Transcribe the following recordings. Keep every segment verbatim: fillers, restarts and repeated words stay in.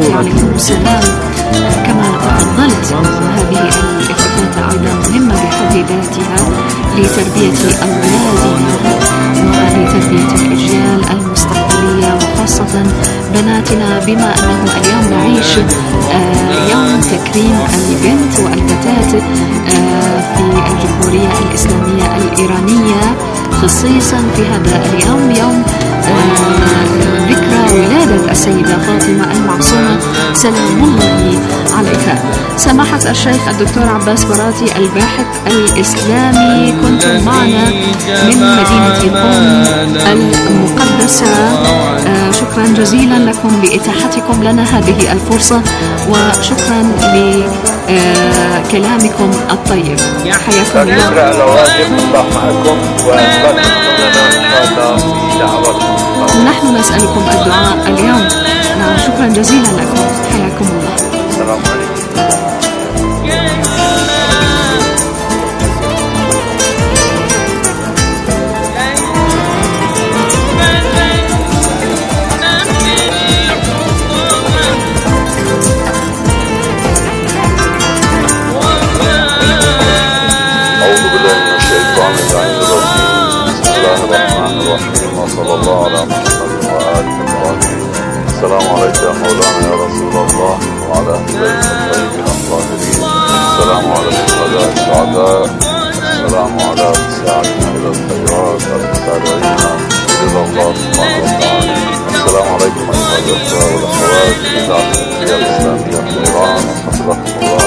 الصلاة عليكم السلام. كما تفضلت، هذه الالتفاتة أيضا مهمة بحد ذاتها لتربية أولادنا ولتربية الأجيال المستقبلية، وخاصة بناتنا، بما أنه اليوم نعيش يوم تكريم البنت والفتاة في الجمهورية الإسلامية الإيرانية، خصيصا في هذا اليوم يوم ذكرى ولادة السيدة فاطمة المعصومة سلام الله عليها. سماحة الشيخ الدكتور عباس براتي الباحث الإسلامي، كنتم معنا من مدينة قم المقدسة. شكرا جزيلا لكم لإتاحتكم لنا هذه الفرصة، وشكرا لكلامكم الطيب. حياكم الله. شكرا على واجب، الله معكم وأتبقى لنا إن شاء الله في دعوة. نحن نسألكم الدعاء اليوم. نعم، شكرا جزيلا لكم. حياكم الله. السلام عليكم. صلى الله على محمد وآله وصحبه. السلام عليك يا مولانا يا رسول الله وعلى أهل بيت الطيبين الطاهرين. السلام على الشهداء السعداء. السلام على ساعدنا إلى الخيرات المسارعين إلى الله سبحانه وتعالى. السلام عليكم أيها الأخوة والأخوات في إذاعة الجمهورية الإسلامية في إيران. حفظكم الله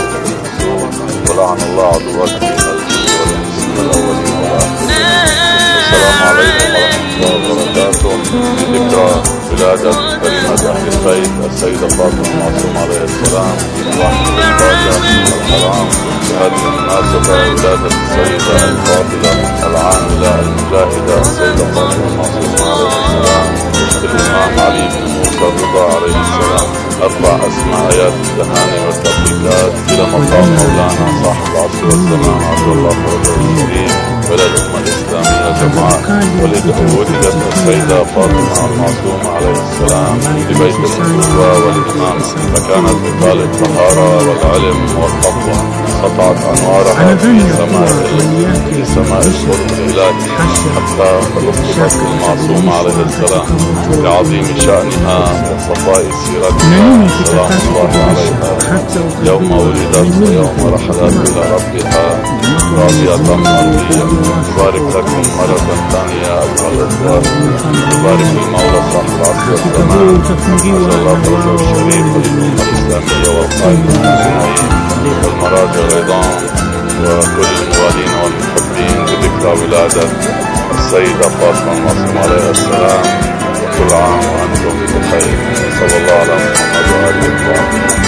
ولعن الله عدوكم من الجن والإنس الأولين والآخرين. السلام عليكم ورحمة الله وبركاته. في ذكرى ولادة كريمة أهل البيت السيدة فاطمة المعصومة عليه السلام في واحد من الحرام، بهذه المناسبة ولادة السيدة الفاضلة العاملة المجاهدة السيدة فاطمة المعصومة عليه السلام الإمام علي بن موسى الرضا عليه السلام. أرفع أسماء آيات التهاني والتبريكات إلى مقام مولانا صاحب العصر والزمان عبد الله فرجه الكريم وإلى الأمة الإسلامية جمعاء. ولدت السيدة فاطمة المعصومة عليه السلام في بيت القدوة والإمامة، فكانت بطالة الطهارة والعلم والتقوى، سطعت أنوارها في سماء في سماء القرب الإلهي حتى لقبت المعصومة عليه السلام لعظيم شأنها وصفاء سيرتها سلام الله عليها. يوم ولدت ويوم رحلت إلى ربها راضية مرضية. نبارك لكم مرة ثانية أيها الأخوة، نبارك المولى صاحب العصر والزمان نسأل الله فرجه الشريف للأمة الإسلامية والقائد المسلمين والمراجع العظام وكل الموالين والمحبين بذكرى ولادة السيدة فاطمة المعصومة عليه السلام. وكل عام وأنتم بخير. صلى الله على محمد وآله وصحبه.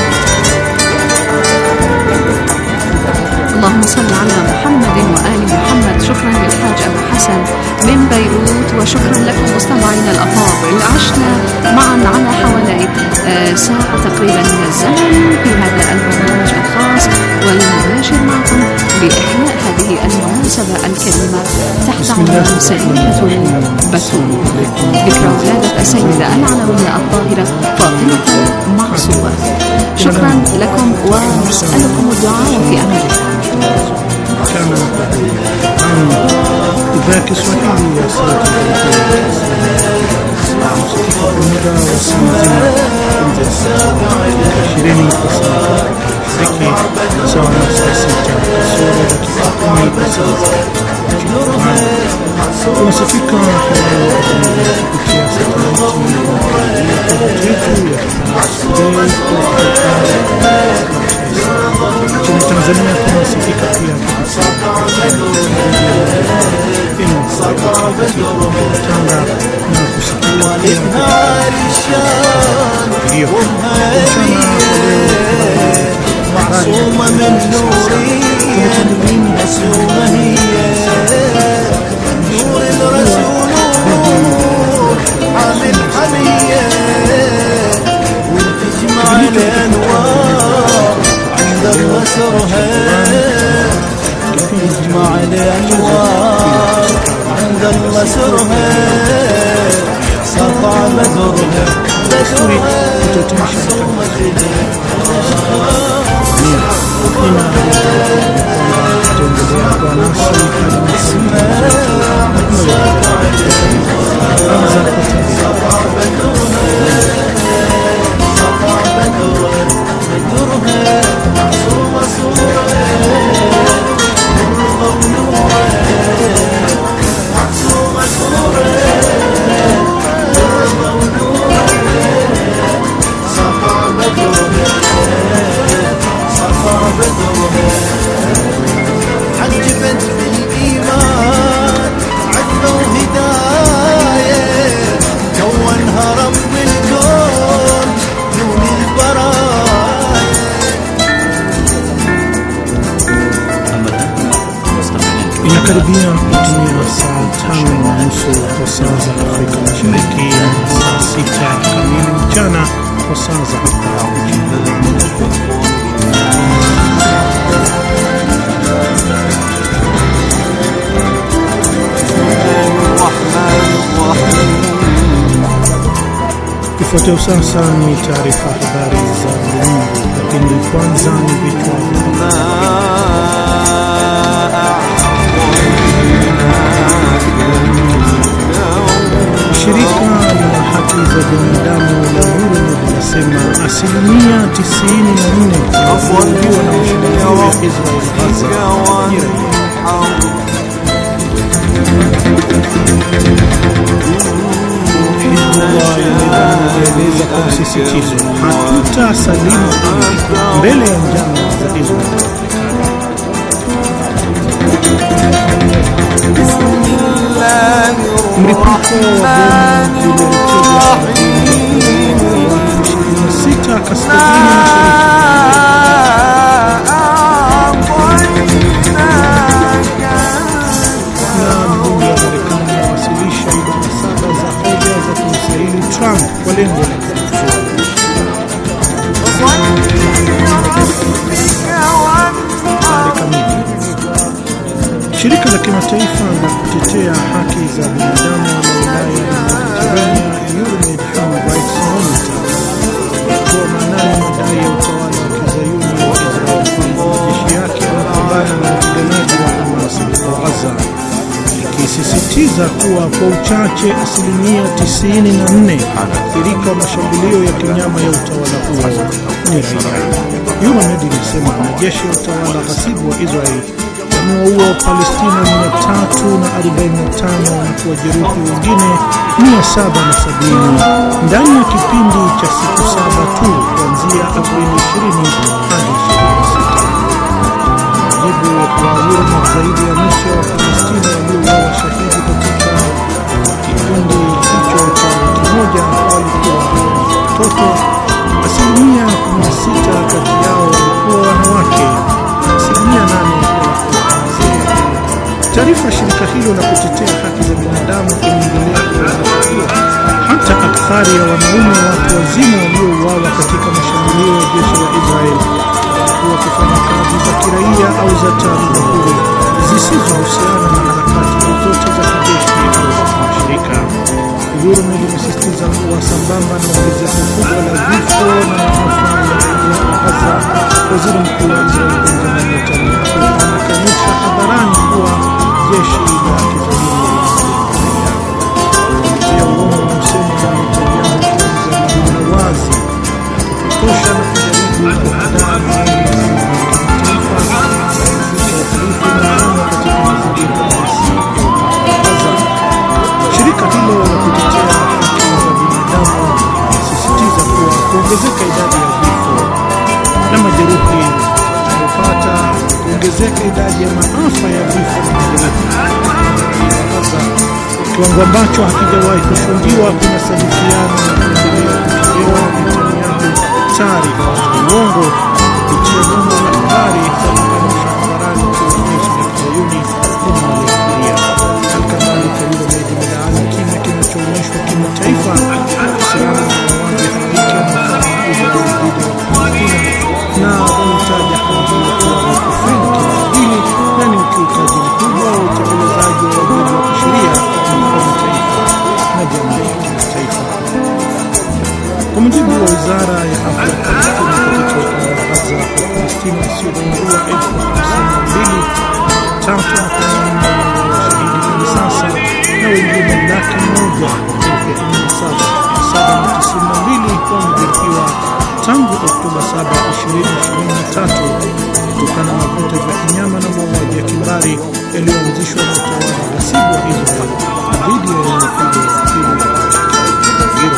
اللهم صل على محمد وآل محمد. شكرا للحاج أبو حسن من بيروت، وشكرا لكم مستمعينا الأفاضل. عشنا معا على حوالي ساعة تقريبا من الزمن في هذا البرنامج الخاص والمباشر معكم بإحياء هذه المناسبة الكريمة تحت عنوان سيدة البتول، ذكرى ولادة السيدة العلوية الطاهرة فاطمة المعصومة. شكرا لكم ونسألكم الدعاء في أمان الله. باكس وكان صوت شيرين ذكي سواء وصفيك Tanzania tunasifika pia Tanga na kusikia ndio معصومة من نورية معصومة هي نور الرسول عامل حمية وتجمع الأنوار عند الرسرها تجمع الأنوار عند الرسرها سطع بدرها بدرها معصومة Inakaribia kutimia saa tano na nusu kwa saa za Afrika Mashariki na saa sita kamili mchana kwa saa za hapa nchini. Ifuatayo sasa ni taarifa habari za ulimwengu, lakini kwanza ni vichwa vya Shirika la haki za binadamu la Euromed linasema asilimia tisini na nne ya wafungwa na mashambulio ya Israel Gaza ni raia. Hizbullah inaeleza kwa msisitizo, hatutasalimu amri mbele ya njama za Israel. Mlipuko wa bomu uliotegwa ishirini na sita kaskazini na mbunge wa Marekani awasilisha ibara saba za hoja za kumsaili Trump kwa lengo la Shirika la kimataifa la kutetea haki za binadamu la wilaya ya Mediterania Euromed Human Rights Monitor kwa maanani madai ya utawala wa kizayuni wa Israel kwamba majeshi yake yanapambana na wapiganaji wa Hamas huko Gaza, ikisisitiza kuwa kwa uchache asilimia tisini na nne waathirika wa mashambulio ya kinyama ya utawala huo ni raia. Euromed inasema majeshi ya utawala ghasibu wa Israel wamewaua Wapalestina mia tatu na arobaini na tano na kuwajeruhi wengine mia saba na sabini ndani ya kipindi cha siku saba tu kuanzia Aprili ishirini hadi ishirini na sita. Mujibu wa Euromed, zaidi ya nusu ya Wapalestina waliouawa shahidi katika kikundi hicho cha wiki moja walikuwa watoto. Asilimia kumi na sita kati yao walikuwa wanawake na asilimia nane. Taarifa shirika hilo la kutetea haki za binadamu inaendelea kueleza kuwa hata akthari ya wanaume watu wazima waliouawa katika mashambulio ya jeshi la Israel walikuwa wakifanya kazi za kiraia au za taaluma huru zisizohusiana na harakati zozote za kijeshi au za mashirika. Euromed imesisitiza kuwa sambamba na ongezeko kubwa la vifo na maafa ya raia wa Gaza, waziri mkuu wa Israel Benjamin Netanyahu amekanusha hadharani kuwa jeshi la kizayuni kupitia uongo na usemi wa Netanyahu kuanza na wazi kutosha na kujaribu kuhadaa maoni ya kimataifa kuharifu maana katika mazingira ya Gaza. Shirika hilo la kutetea haki za binadamu linasisitiza kuwa kuongezeka idadi ya vifo na majeruhi inayopata kuongezeka idadi ya maafa ya vifo na majeruhi Gaza, kiwango ambacho hakijawahi kushuhudiwa, kunasadifiana na kuendelea kutolewa Netanyahu taarifa za uongo kupitia vyombo vya habari za kukanusha hadharani kuwa jeshi la kizayuni linalofikiria. Halikadhalika, Euromed imelaani kimya kinachoonyeshwa kimataifa kuhusiana na mauaji halaiki yanayofanywa na Israel dhidi ya Wapalestina na wanaitaja hali hiyo kuwa ni kufeli kimaadili na ni ukiukaji mkubwa wa utekelezaji wa wajibu wa kisheria wa mataifa na jamii ya kimataifa. Kwa mujibu wa wizara ya afya ya Palestina katika ukanda wa Gaza kwa Palestina wasiopungua elfu hamsini na mbili tatu na themanini washahidi hadi sasa na wengine laki moja elfu kumi na saba saba na tisini na mbili wamejeruhiwa tangu Oktoba saba, ishirini ishirini na tatu kutokana na vita vya kinyama na mauaji ya kimbari yaliyoanzishwa na utawala ghasibu wa Israel dhidi ya eneo hilo hilo.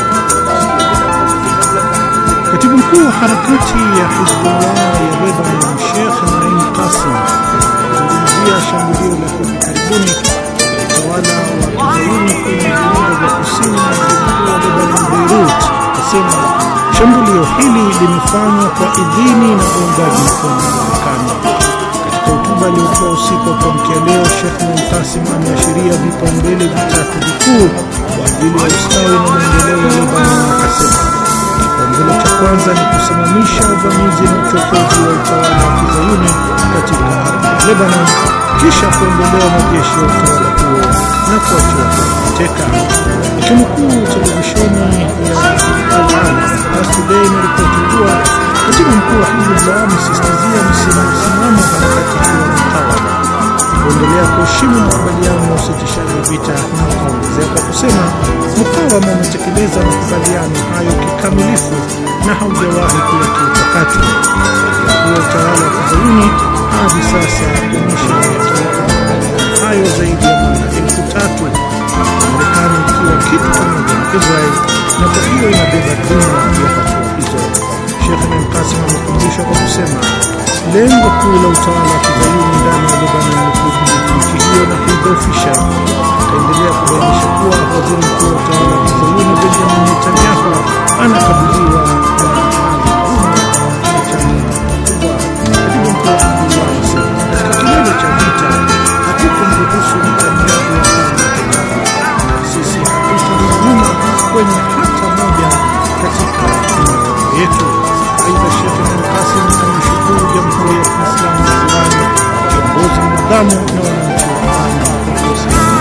Katibu mkuu wa harakati ya Hizbullah ya Lebanon Sheikh Naim Qasim alizungumzia shambulio la hivi karibuni la utawala wa kizayuni kwenye viunga vya kusini na mji wa Lebanon Beirut. Akasema shambulio hili limefanywa kwa idhini na uungaji mkono wa Marekani. Katika hotuba aliyotoa usiku wa kuamkia leo, Sheikh Naim Qasim ameashiria vipaumbele vitatu vikuu kwa ajili ya ustawi na maendeleo ya Lebanon. Akasema kipaumbele cha kwanza ni kusimamisha uvamizi na uchokozi wa utawala wa kizayuni katika ardhi ya Lebanon, kisha kuondolewa majeshi ya utawala huo na kuachiwa mateka. Ikinukuu televisheni ya Al-Alam Today imeripoti kuwa katibu mkuu wa Hizbullah amesisitizia msimamo harakati hiyo ya mukawama kuendelea kuheshimu makubaliano ya usitishaji vita, na akaongezea kwa kusema mukawama umetekeleza makubaliano hayo kikamilifu na haujawahi kuyakiuka katu. Kwa utawala wa kizayuni hadi sasa umeshakiuka makubaliano hayo zaidi ya mara elfu tatu, Marekani ikiwa kitu pamoja na Israel, na kwa hiyo inabeba dhima ya hatua hizo. Sheikh Naim Qasim amekumbusha kwa kusema lengo kuu la utawala wa kizayuni ndani ya Lebanon ni kudhibiti nchi hiyo na kuidhoofisha. Akaendelea kubainisha kuwa waziri mkuu wa utawala wa kizayuni Benjamin Netanyahu anakabiliwa na katibu mkuu wa Hizbullah anasema katika kilele cha vita hatukumruhusu Netanyahu na sisi hatutarudi nyuma kwenye hata moja katika mipango yetu. Aidha, Sheikh Naim Qasim ameshukuru Jamhuri ya Kiislamu ya Iran, viongozi mwadhamu na wananchi wa Iran kwa usalama.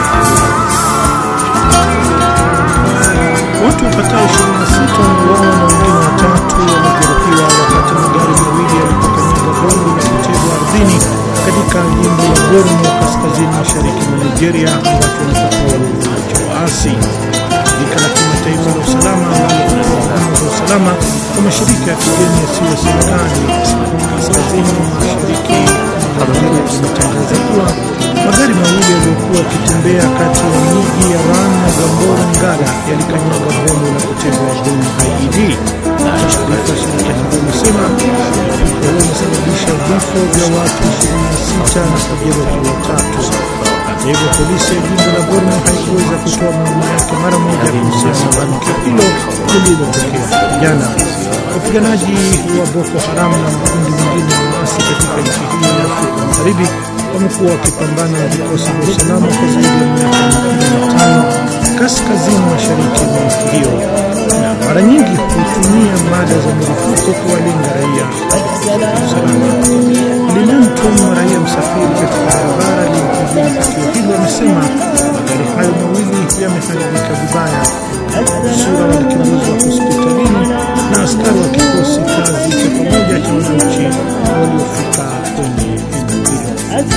Watu wapatao ishirini na sita wameuawa na wengine watatu wamejeruhiwa wakati magari mawili yalipokanyaga bomu na kutegwa ardhini katika jimbo la Borno kaskazini mashariki mwa Nigeria, ambapo linapokuwa cha waasi. Shirika la kimataifa la usalama ambalo linatoa huduma za usalama kwa mashirika ya kigeni yasiyo ya serikali kaskazini mashariki mwa Nigeria limetangaza kuwa magari mawili yaliyokuwa yakitembea kati ya miji ya Ran na Gambora Ngala yalikanyaga bomu la kutegwa ardhini I E D. Taarifa ya shirika hilo imesema mlipuko huo umesababisha vifo vya watu ishirini na sita na kujeruhi watatu. Hata hivyo, polisi ya jimbo la Borno haikuweza kutoa maoni yake mara moja kuhusiana na tukio hilo lililotokea jana. Wapiganaji wa Boko Haram na makundi mengine ya waasi katika nchi hiyo ya Afrika Magharibi wamekuwa wakipambana na vikosi vya usalama kwa zaidi ya miaka kumi na tano kaskazini mashariki mwa nchi hiyo, na mara nyingi hutumia mada za milipuko kuwalenga raia. Lilimtum raia msafiri katika barabara iliyokujia tukio hilo amesema magari hayo mawili yameharibika vibaya. Sura wa kiongozi wa hospitalini na askari wa kikosi kazi cha pamoja cha wananchi waliofika kwenye eneo hilo.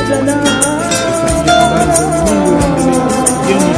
Habari za ulimwengu inaendelea kujeni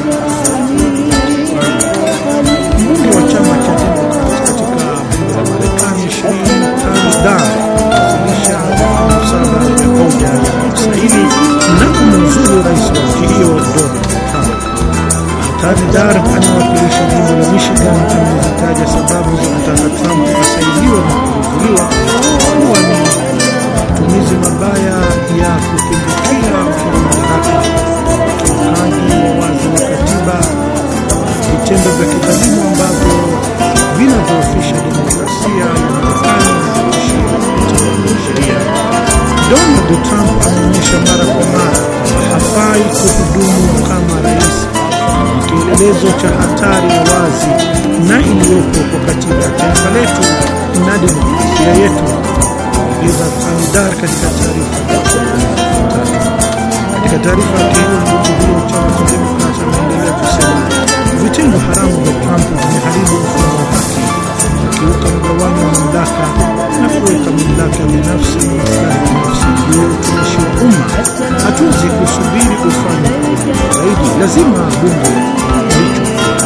mbunge wa chama cha Democrats katika bunge la Marekani Shereen Dar kuwasilisha mswada ya hoja ya kumstahili na kumuzuru rais wa nchi hiyo Donald Trump. Dar anawakilisha jimbo la Michigan amezitaja sababu za kutaka Trump asaidiwe na kuzuiliwa kuwa ni matumizi mabaya ya kupindukia madaraka, ukiukaji wa wazi wa katiba, vitendo vya kidhalimu ambavyo vinadhoofisha demokrasia ya Marekani na kutishia utawala wa sheria. Donald Trump anaonyesha mara kwa mara hafai kuhudumu kama rais, kielelezo cha hatari ya wazi na iliyopo kwa katiba ya taifa letu na demokrasia yetu, ongeza Dar katika taarifa. Katika taarifa yake hiyo, mbunge huyo wa chama cha Democrats anaendelea kusema vitendo haramu vya Trump vimeharibu mfumo wa haki kukiuka mgawanyo wa mamlaka na kuweka mamlaka binafsi na maslahi binafsi juu ya utumishi wa umma. Hatuwezi kusubiri kufanya zaidi, lazima bunge licho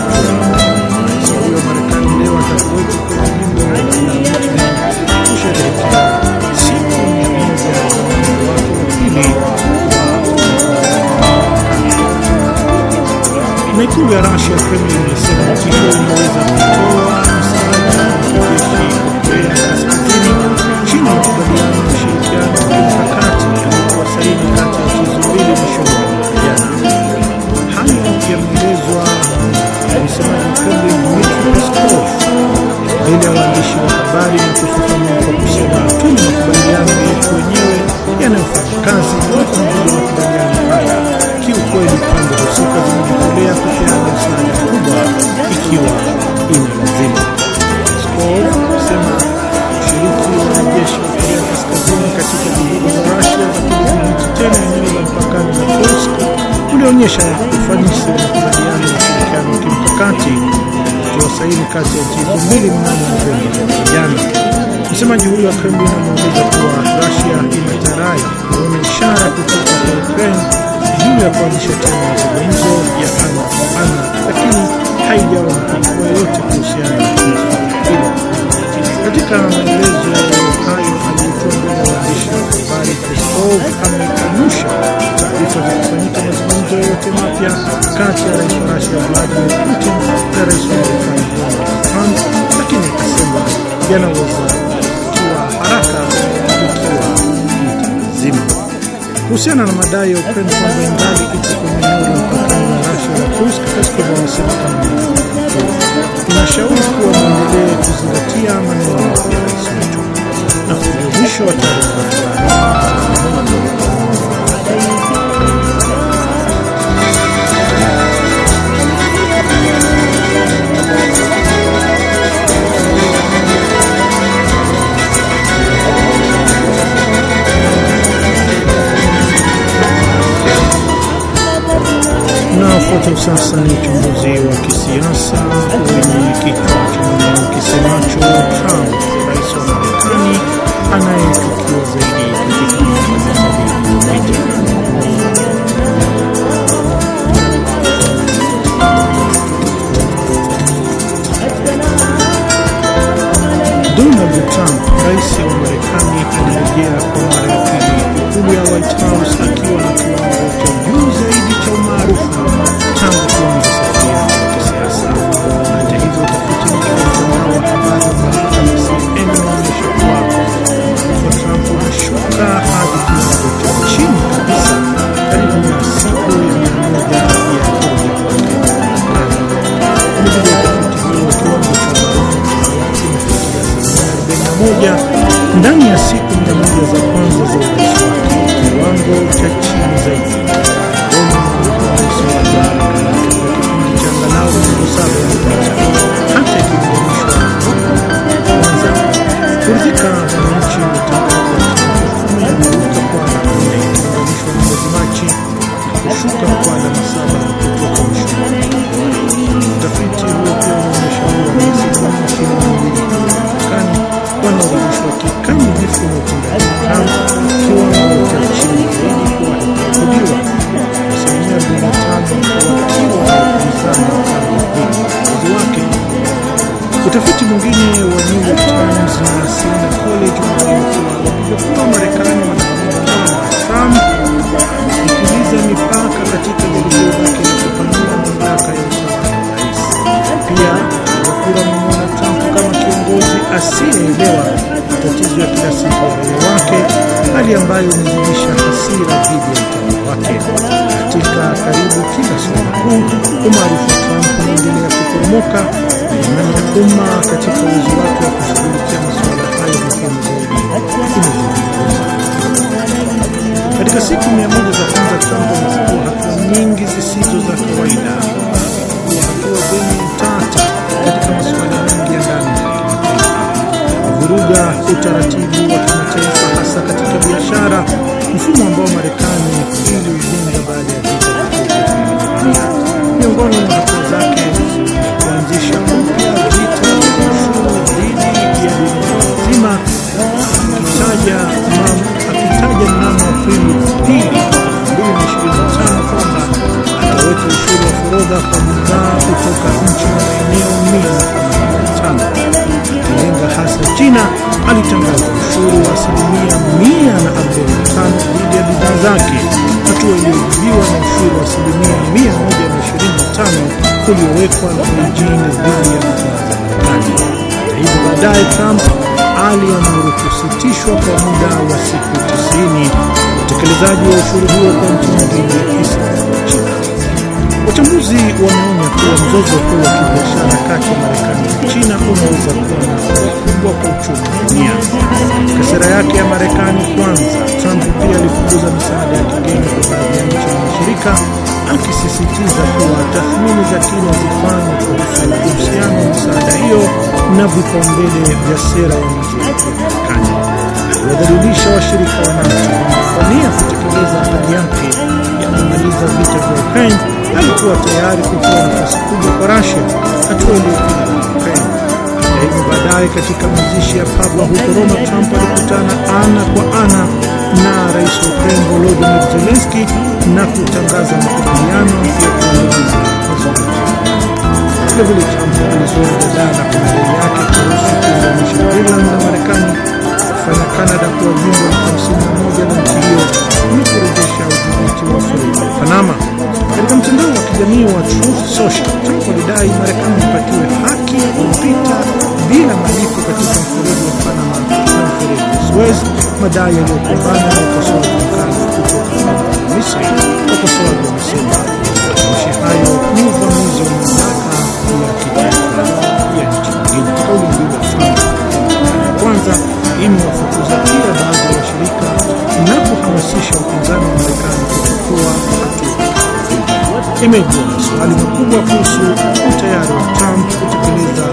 wa Marekani leo atakuwepo kwenye jimbo la kusherehekea siku mia moja ya wake wa pili. Na ikulu ya Russia Kremlin imesema nchi hiyo inaweza kutoa msaada wa kijeshi kwa Korea Kaskazini chini ya makubaliano ya ushirikiano wa kimkakati yaliyokuwa saini kati ya nchi hizo mbili mwishoni mwa mwaka jana. Hayo yameelezwa na msemaji Kremlin Dmitry Peskov mbele ya waandishi wa habari na kufafanua kwa kusema tuna makubaliano yetu wenyewe yanayofanya kazi kwa mujibu wa makubaliano haya. Kiukweli pande husika zimejitolea kupeana msaada mkubwa ikiwa ina lazima. Peskov kusema ushiriki wa wanajeshi wa Korea Kaskazini katika juhudi za Russia za kudhibiti tena eneo la mpakani na Kursk ulionyesha ufanisi wa makubaliano ya ushirikiano wa kimkakati uliotiwa saini kati ya nchi hizo mbili mnamo Novemba mwaka jana. Msemaji huyo wa Kremlin ameongeza kuwa Russia inataraji kuona ishara kutoka kwa Ukraine juu ya kuanzisha tena mazungumzo ya ana kwa ana, lakini haijaona hatua yoyote kuhusiana na suala hilo. Katika maelezo hayo aliyotoa mbele ya waandishi wa habari, Peskov amekanusha taarifa za kufanyika mazungumzo yoyote mapya kati ya rais wa Russia Vladimir Putin na rais wa Marekani Donald Trump, lakini akasema yanaweza kuwa haraka ikiwa italazima. Kuhusiana na madai ya Ukraine kwamba ingali iko kwenye eneo la mpakani na Russia la Kursk, Peskov amesema kama tunashauri kuwa muendelee kuzingatia maneno ya rais wetu. Na kwa mwisho wa taarifa unaofuata sasa ni uchambuzi wa kisiasa wenye kichwa cha maneno kisemacho Trump, rais wa Marekani anayechukiwa zaidi katika miaka iliyopita. Donald Trump, rais wa Marekani, anarejea kwa mara ya pili ikulu ya White House akiwa na kiwango cha juu zaidi cha umaarufu tangu kuanza safari yake ya kisiasa. Hata hivyo, utafiti mpya wa mtandao wa habari wa Marekani C N N unaonyesha kuwa umaarufu wa Trump unashuka hadi kiwango cha chini kabisa karibu na siku ya mia moja ya kurudi kwake Marekani. Mujibu wa utafiti huo, kiwango cha umaarufu kimefikia asilimia arobaini na moja ndani ya siku mia moja za kwanza za urais wake, kiwango cha chini zaidi cha angalau siku saba iliyopita. Hata ikilinganishwa kwanza kuridhika wananchi umeruka kwa alama nne ikilinganishwa na mwezi Machi kushuka kwa alama saba kutoka mwishoni mwa Februari. Utafiti huo pia unaonyesha kuwa ni asilimia ishirini na mbili kwa Marekani wanaoridhishwa kikamilifu na utendaji wa Trump, kiwango cha chini zaidi kuwahi kurekodiwa. Asilimia arobaini na tano wakiwa wapinzani wa uongozi wake. Utafiti mwingine wa New York Times na Siena College unaonyesha kuwa wapiga kura wa Marekani wanaamini kwamba Trump ametuliza mipaka katika jaribio lake la kupanua mamlaka ya utawala wa rais. Pia wapiga kura wanamuona Trump kama kiongozi asiyeelewa matatizo ya kila siku ya raia wake, hali ambayo imezidisha hasira dhidi ya utawala wake. Katika karibu kila suala kuu, umaarufu wa Trump unaendelea kuporomoka na imani ya umma katika uwezo wake wa kushughulikia masuala hayo muhimu zaidi imezungumza. Katika siku mia moja za kwanza, Trump amechukua hatua nyingi zisizo za kawaida, kuchukua hatua zenye utata katika masuala mengi ya ndani na kimataifa, kuvuruga utaratibu wa kimataifa hasa katika biashara, mfumo ambao Marekani iliujenga baada ya vita vya dunia. Miongoni mwa hatua zake kuanzisha upya vita vya ushuru dhidi kutoka nchi na maeneo mia na themanini na tano. Akilenga hasa China, alitangaza ushuru wa asilimia mia na arobaini na tano dhidi ya bidhaa zake, hatua iliyojibiwa na ushuru wa asilimia mia moja na ishirini na tano uliowekwa na Beijing dhidi ya bidhaa za Marekani. Hata hivyo, baadaye Trump aliamuru kusitishwa kwa muda wa siku tisini utekelezaji wa ushuru huo kwa nchi nyingine isipokuwa China. Wachambuzi wameonya kuwa mzozo huu wa kibiashara kati ya Marekani na China unaweza kuwa na athari kubwa kwa uchumi wa dunia. Katika sera yake ya Marekani kwanza, Trump pia alipunguza misaada ya kigeni kwa baadhi ya nchi na mashirika, akisisitiza kuwa tathmini za kina zifanywe kuhusu uhusiano wa misaada hiyo na vipaumbele vya sera ya nje ya Marekani. Aliwadhalilisha washirika wa NATO kwa nia kutekeleza ahadi yake ya kumaliza vita vya Ukraine. Alikuwa tayari kutoa nafasi kubwa kwa Russia, hatua iliyopinga na Ukraine. Hata hivyo, baadaye katika mazishi ya Papa huko Roma, Trump alikutana ana kwa ana na rais wa Ukraine Volodymyr Zelensky na kutangaza makubaliano ya kuendeleza mazungumzo. Vilevile Trump alizua mjadala kwa madai yake kuhusu kuunganisha Greenland na Marekani, kufanya Canada kuwa jimbo la hamsini na moja la nchi hiyo na kurejesha udhibiti wa Florida na Panama. Katika mtandao wa kijamii wa Truth Social, Trump alidai Marekani ipatiwe haki ya kupita bila malipo katika mfereji wa Panama na mfereji wa Suez, madai yaliyokumbana na ukosoaji mkali kutoka Misri. Wakosoaji wamesema matamshi hayo ni uvamizi wa mamlaka ya kitaifa ya nchi nyingine. Kauli mbiu ya Trump ya kwanza imewafukuza pia baadhi ya washirika na kuhamasisha upinzani wa Marekani kuchukua hatua. Imejua maswali makubwa kuhusu utayari wa Trump kutekeleza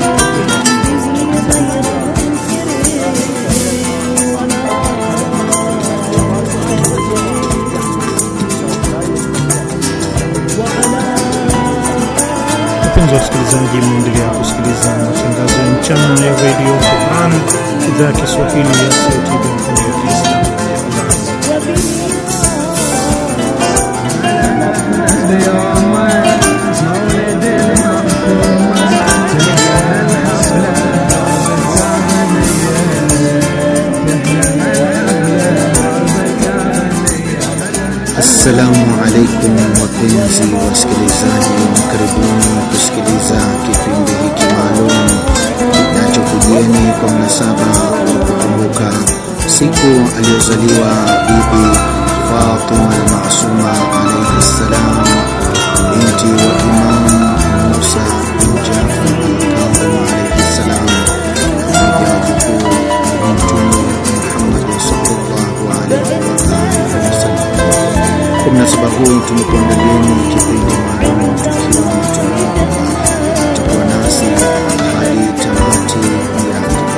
Wapenzi wasikilizaji, mnaendelea kusikiliza matangazo ya mchana ya Radio Quran, idhaa ya Kiswahili ya Sauti ya Jamhuri ya Kiislamu ya Iran. Assalamu alaikum wapenzi wasikilizaji, karibuni kusikiliza kipindi hiki maalum kinachokujieni kwa mnasaba wa kukumbuka siku aliyozaliwa Bibi Fatima al-Masuma alayhi salam, binti wa Imam Musa bin Jafar al-Kadhim alayhi salam, mjukuu wa Mtume Muhammad sallallahu alayhi wasallam. Kwa mnasaba huu tumekuandalieni kipindi maalum tukiwa na matumaini tutakuwa nasi hadi tamati ya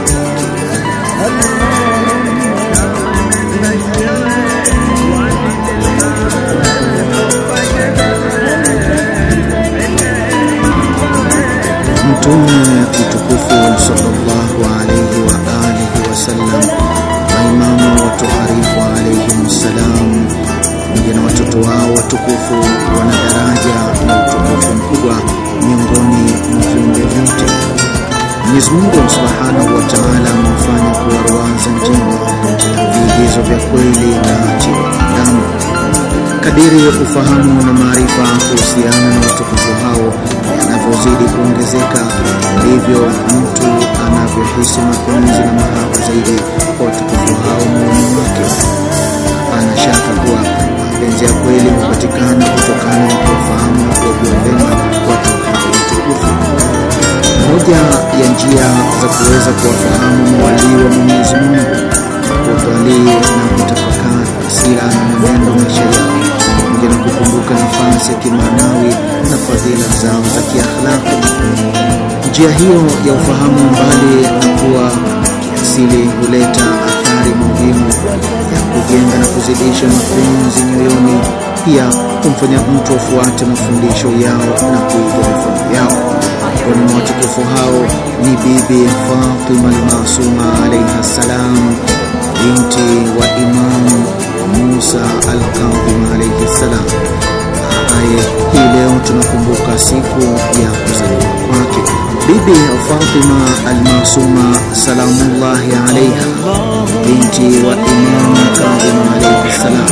Mtume mtukufu sallallahu alayhi wa alihi wasallam, maimamu watuharifu alayhim salam na watoto wao watukufu wana daraja na utukufu mkubwa miongoni mwa viumbe vyote. Mwenyezi Mungu Subhanahu wa Ta'ala amefanya kuwa ruwaza njema, vigezo vya kweli na damu. Kadiri ya ufahamu na maarifa kuhusiana na watukufu hao yanavyozidi kuongezeka, ndivyo mtu anavyohisi mapenzi na mahaba zaidi kwa watukufu hao moyoni mwake. Hapana shaka kuwa mapenzi ya kweli hupatikana kutokana na kufahamu na kujua vyema watu hao watukufu. Moja ya njia za kuweza kuwafahamu mawalii wa Mwenyezi Mungu kutalii na kutafakari sira na mwenendo wa sheria, pamoja na kukumbuka nafasi ya kimaanawi na fadhila zao za kiakhlaki. Njia hiyo ya ufahamu, mbali na kuwa kiasili, huleta athari muhimu ya kujenga na kuzidisha mapenzi nyoyoni. Pia kumfanya mtu afuate mafundisho yao na kuiga mifano yao. Miongoni mwa watukufu hao ni Bibi Fatima al-Masuma alayha salam, binti wa Imam Musa al-Kadhim alayhi salam, ambaye hii leo tunakumbuka siku ya kuzaliwa kwake. Bibi Fatima al-Masuma salamullahi alayha, binti wa Imam Kadhim alayhi salam,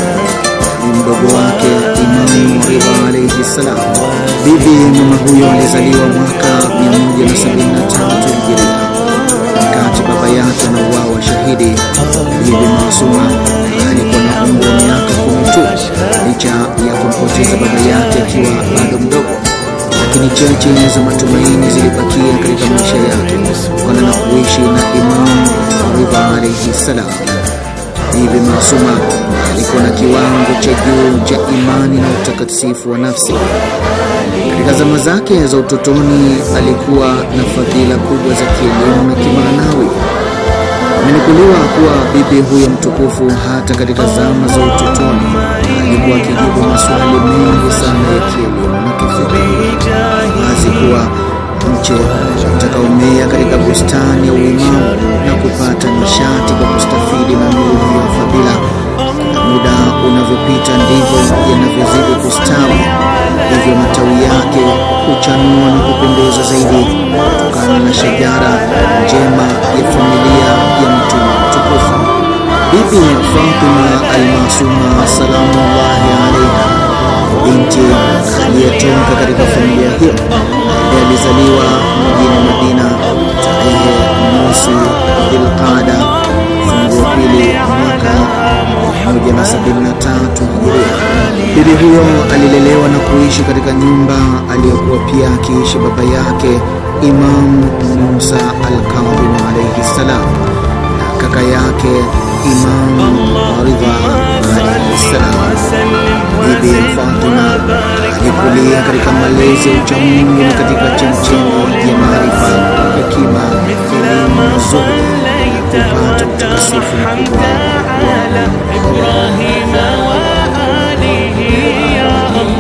ni mdogo wake Imam Ridha alayhi salam. Bibi mama huyo alizaliwa mwaka mia moja na sabini na tatu Hijiria, wakati baba yake anauawa shahidi. Bibi Masuma alikuwa na umri wa miaka kumi tu, licha ya kumpoteza baba yake akiwa bado mdogo, lakini cheche za matumaini zilibakia katika maisha yake kutokana na kuishi na Imam Ridha alayhi salam. Bibi Masuma alikuwa na kiwango cha juu cha imani na utakatifu wa nafsi. Katika zama zake za utotoni alikuwa na fadhila kubwa za kielimu na kimaanawi. Imenukuliwa kuwa bibi huyo mtukufu hata katika zama za utotoni alikuwa akijibu maswali mengi sana ya kielimu na kifikra. Wazi kuwa mche utakaomea katika bustani ya uimamu na kupata nishati kwa kustafidi na nuru ya fadhila. Muda unavyopita ndivyo yanavyozidi kustawi, hivyo matawi yake huchanua na kupendeza zaidi kutokana na shajara njema ya familia ya mtume mtukufu. Bibi Fatima al-Masuma salamullahi alayha, binti aliyetoka katika familia hiyo, alizaliwa mjini Madina tarehe mosi Dhulqaada fungu pili mwaka moja na sabini na tatu Hijiria. Bibi huyo alilelewa na kuishi katika nyumba aliyokuwa pia akiishi baba yake Imam Musa al-Kadhim alayhi salam na kaka yake Imam Ridha alayhi salam. Bibi Fatima alikulia katika malezi ya uchamungu na katika chemchemi ya maarifa, hekima, elimu na zuhud, kupata utakasifu mkubwa wa Ibrahim wa alihi ya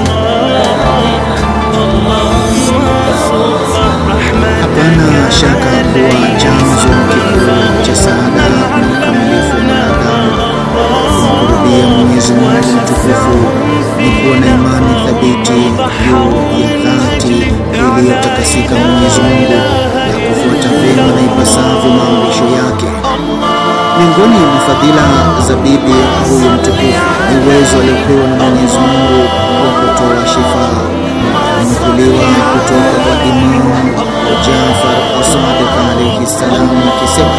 Hapana shaka kuwa chanzo kikuu cha saada na ukamilifu wa mwanadamu kumkurubia Mwenyezi Mungu mtukufu ni kuwa na imani thabiti juu ya dhati iliyotakasika Mwenyezi Mungu na kufuata vyema na ipasavyo maamrisho yake. Miongoni mwa fadhila za bibi huyu mtukufu ni uwezo aliopewa na Mwenyezi Mungu wa kutoa shifa. Imenukuliwa kutoka kwa Imam Jafar as-Sadiq alayhi salam akisema,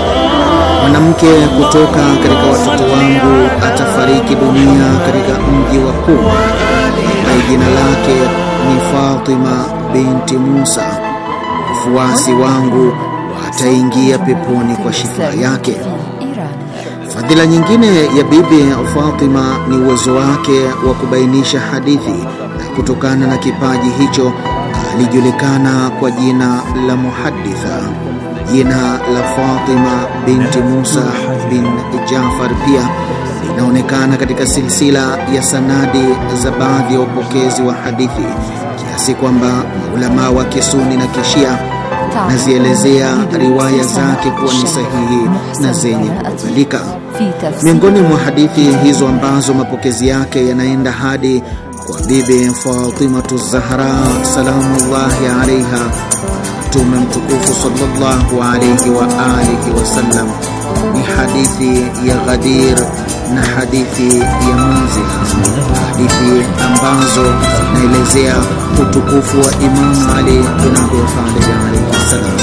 mwanamke kutoka katika watoto wangu atafariki dunia katika mji wa Kufa, na jina lake ni Fatima binti Musa. Wafuasi wangu wataingia peponi kwa shifa yake. Fadhila nyingine ya bibi Fatima ni uwezo wake wa kubainisha hadithi, na kutokana na kipaji hicho alijulikana kwa jina la muhaditha. Jina la Fatima binti Musa bin Jafar pia linaonekana katika silsila ya sanadi za baadhi ya upokezi wa hadithi, kiasi kwamba ulama wa Kisuni na Kishia nazielezea riwaya zake kuwa ni sahihi na zenye kubalika. Miongoni mwa hadithi hizo ambazo mapokezi yake yanaenda hadi kwa bibi Fatimatu Zahra salamullahi alaiha, Mtume mtukufu sallallahu alayhi wa alihi wasallam, ni hadithi ya Ghadir na hadithi ya Munzila, hadithi ambazo zinaelezea utukufu wa Imam Ali bin Abi Talib alayhi salam.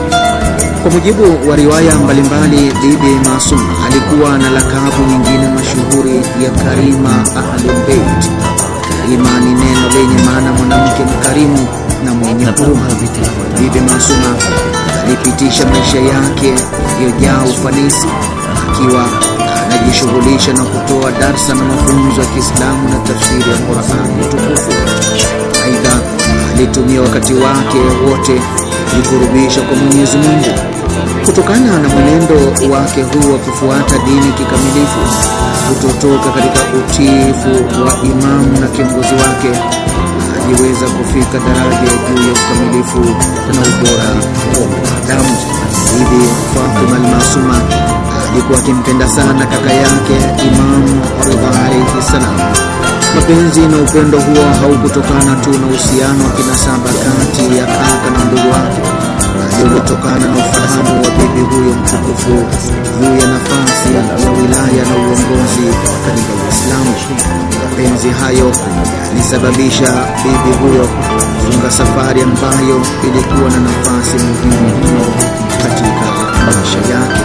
Kwa mujibu wa riwaya mbalimbali, bibi Masuma alikuwa na lakabu nyingine mashuhuri ya Karima Ahlul Bait. Karima ni neno lenye maana mwanamke mkarimu na mwenye huruma. Bibi Masuma alipitisha maisha yake yaliyojaa ufanisi, akiwa anajishughulisha na kutoa darsa na mafunzo ya Kiislamu na tafsiri ya Qur'an tukufu. Aidha, alitumia wakati wake wote kujikurubisha kwa Mwenyezi Mungu. Kutokana na mwenendo wake huu wa kufuata dini kikamilifu, kutotoka katika utiifu wa imamu na kiongozi wake, aliweza kufika daraja ya juu ya ukamilifu na ubora wa mwanadamu. Bibi Fatima al-Masuma alikuwa akimpenda sana kaka yake Imam Ridha alayhi salam. Mapenzi na upendo huo haukutokana tu na uhusiano wa kinasaba kati ya kaka na mdogo wake, bali ulitokana na ufahamu wa bibi huyo mtukufu juu ya nafasi ya wilaya na uongozi katika Uislamu. Mapenzi hayo yalisababisha bibi huyo kufunga safari ambayo ilikuwa na nafasi muhimu mno katika maisha yake.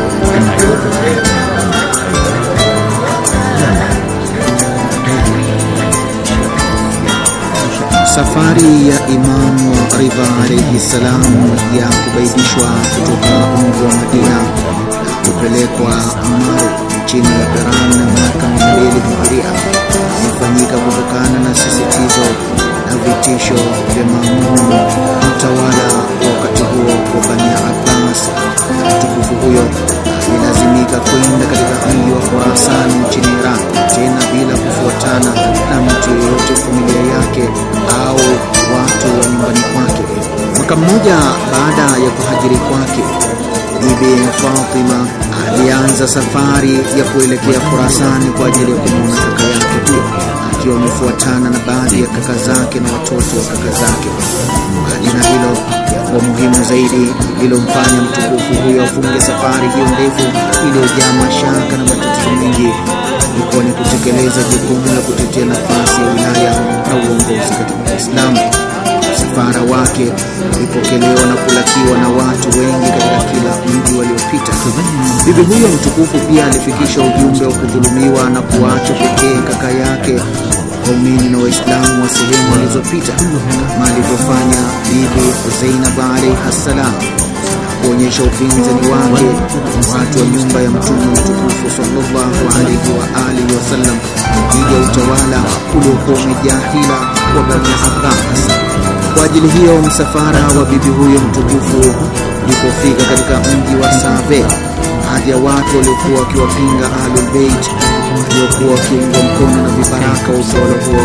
Safari ya Imam Ridha alayhi salam ya kubaidishwa kutoka mji wa Madina kupelekwa Maru nchini Iran na mwaka mbili Hijiria ilifanyika kutokana na sisitizo na vitisho vya Maamun, mtawala wa wakati huo wa Bani Abbas. Mtukufu huyo alilazimika kwenda katika mji wa Khurasan nchini Iran, tena bila kufuatana na mtu yeyote familia yake au watu wa nyumbani kwake. Mwaka mmoja baada ya kuhajiri kwake, Bibi Fatima alianza safari ya kuelekea Khurasan kwa ajili ya kumwona kaka yake huyo, akiwa amefuatana na baadhi ya kaka zake na watoto wa kaka zake. Mbali na hilo, kwa muhimu zaidi lilomfanya mtukufu huyo afunge safari hiyo ndefu iliyojaa mashaka na matatizo mengi ilikuwa ni kutekeleza jukumu la kutetea nafasi ya wilaya na uongozi katika Uislamu. Msafara wake ulipokelewa na kulakiwa na watu wengi katika kila mji waliopita. Bibi huyo mtukufu pia alifikisha ujumbe wa kudhulumiwa na kuacha pekee kaka yake waumini na Waislamu wa sehemu walizopita, kama alivyofanya Bibi Zainab alayha salam, kuonyesha upinzani wake watu wa nyumba ya Mtume mtukufu sallallahu alayhi wa alihi wasallam dhidi ya utawala uliokuwa umejaa hila wa Bani Abbas. Kwa ajili hiyo, msafara wa bibi huyo mtukufu ulipofika katika mji wa Save, baadhi ya watu waliokuwa wakiwapinga Ahlul Bait waliokuwa wakiungwa mkono na vibaraka wa utawala huo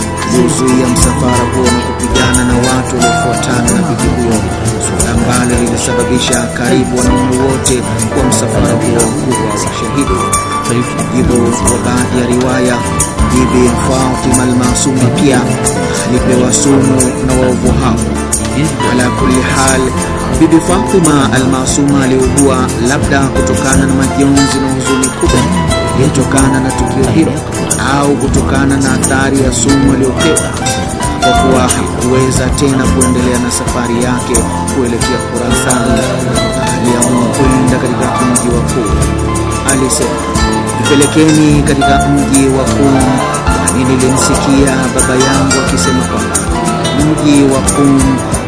kuzuia msafara huo na kupigana na watu waliofuatana na bibi huyo, suala ambalo lilisababisha karibu wanaume wote wa msafara huo kuwa washahidi. Jibu wa baadhi ya riwaya, Bibi Fatima al-Masuma pia alipewa sumu na waovu hao. Ala kulli hal, Bibi Fatima al-Masuma aliugua, labda kutokana na majonzi na huzuni kubwa iliyotokana na tukio hilo au kutokana na athari ya sumu aliyopewa, kwa kuwa hakuweza tena kuendelea na safari yake kuelekea Khurasan. Aliamua kwenda katika mji wa Qum. Alisema, "Nipelekeni katika mji wa Qum, kwani nilimsikia baba yangu akisema kwamba mji wa Qum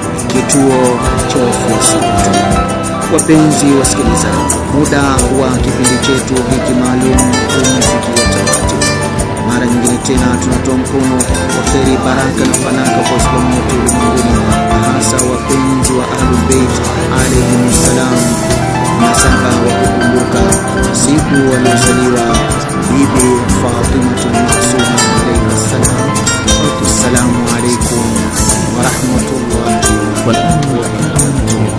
kituo cha wafuasi wetu." Wapenzi wasikilizaji, muda wa kipindi chetu hiki maalum umefikia tamati. Mara nyingine tena tunatoa mkono wa kheri, baraka na fanaka kwa Waislamu wote ulimwenguni, hasa wapenzi wa Ahlul Bait alayhimus salam, mnasaba wa kukumbuka siku waliozaliwa Bibi Fatima al-Masuma alayha salam. Assalamu alaykum wa rahmatullahi wa barakatuh.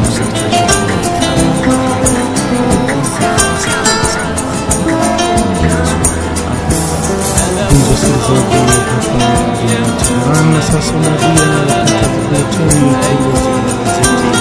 Na sasa unadia na wakati kuleteni kueleza magazeti.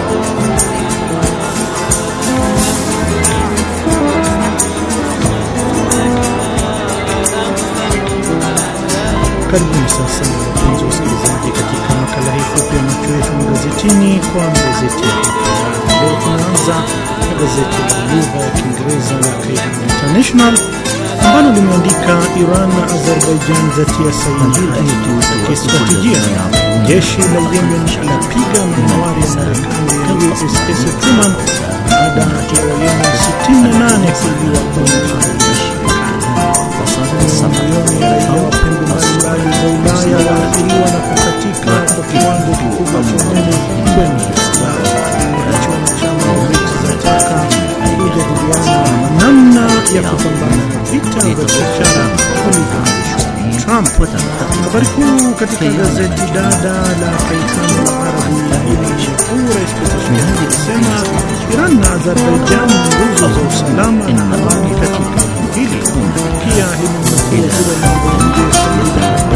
Karibuni sasa wapenzi wasikilizaji katika makala hii fupi ya macho yetu magazetini kwa magazeti ya hapa. Leo tunaanza na gazeti la lugha ya Kiingereza la Kaihan International ambalo limeandika Iran na Azerbaijan zatia saini za kistratejia. Jeshi la Yemen lapiga manowari ya Marekani ya U S S Truman baada ya Wayemen sitini na nane kuuliwa kwenye majeshi. Mamilioni ya raia wa pembe mbalimbali za Ulaya waathiriwa na kukatika kwa kiwango kikubwa cha umeme kwenye zao. Wananchi wanachama wa BRICS zataka kujadiliana namna ya kupambana na vita vya biashara vilivyoanzishwa na Trump. Habari kuu katika gazeti dada la Kaihan Al-Arabi ilimshukuru Rais Pezeshkian akisema Iran na Azerbaijan nguzo za usalama na amani katika eneo hili. Pia limemnukuu waziri wa mambo ya nje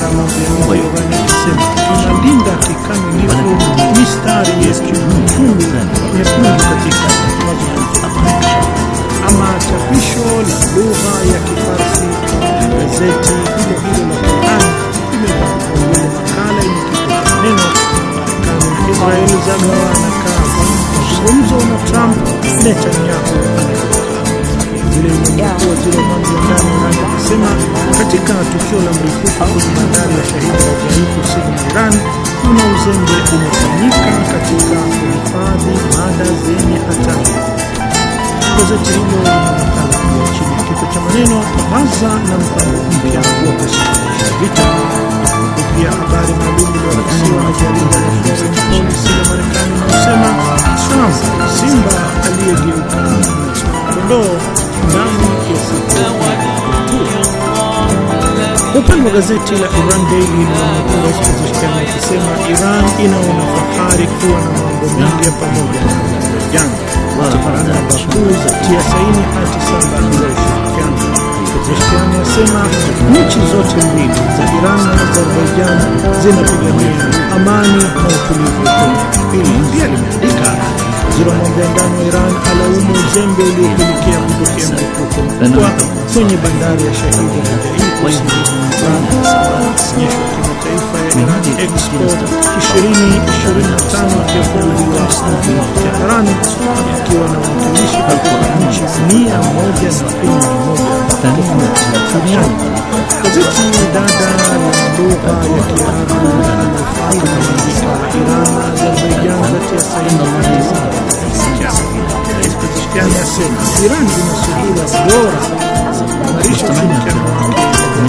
wizara ya mambo ya nje ya Iran akisema tunalinda kikamilifu mistari yetu nyekundu katika mazungumzo. Ama chapisho la lugha ya Kifarsi la gazeti hilo hilo la Iran limepambwa makala yenye kichwa cha neno Marekani na Israeli zagawana kazi mazungumzo na Trump, Netanyahu vile ilivyokuwa waziri wa mambo ya ndani wa Iran akisema katika tukio la mlipuko kwenye bandari ya Shahidi Raja'i kusini mwa Iran kuna uzembe umefanyika katika kuhifadhi mada zenye hatari. Gazeti hilo linakala kuwa chini ya kichwa cha maneno Gaza na mpango mpya wa kusitisha vita. Pia habari maalum iliyoakisiwa na jarida la Foreign Policy la Marekani inasema Trump simba aliyegeuka kondoo ndani ya siku tu. Upande wa gazeti la Iran Daily linanukuu Rais Pezeshkian akisema Iran inaona fahari kuwa na mambo mengi ya pamoja na Azerbaijan. Tehran na Baku zatia saini hati saba za ushirikiano. Pezeshkian asema nchi zote mbili za Iran na Azerbaijan zinapigania amani na utulivu kwenye pili. Pia limeandika waziri wa mambo ya ndani wa Iran alaumu uzembe uliopelekea kutokea mlipuko mkubwa kwenye bandari ya Shahidi Raja'i kusini mwa Iran. Onyesho la kimataifa ya Iran Expo ishirini ishirini na tano yafunguliwa mjini Tehran ikiwa na wawakilishi kutoka nchi mia moja na kumi na moja duniani. Gazeti dada la lugha ya Kiarabu la Al-Wafaq limeandika Iran na Azerbaijan zatia saini hati saba. Rais Pezeshkian asema Iran ina suhula bora za kuimarisha ushirikiano wake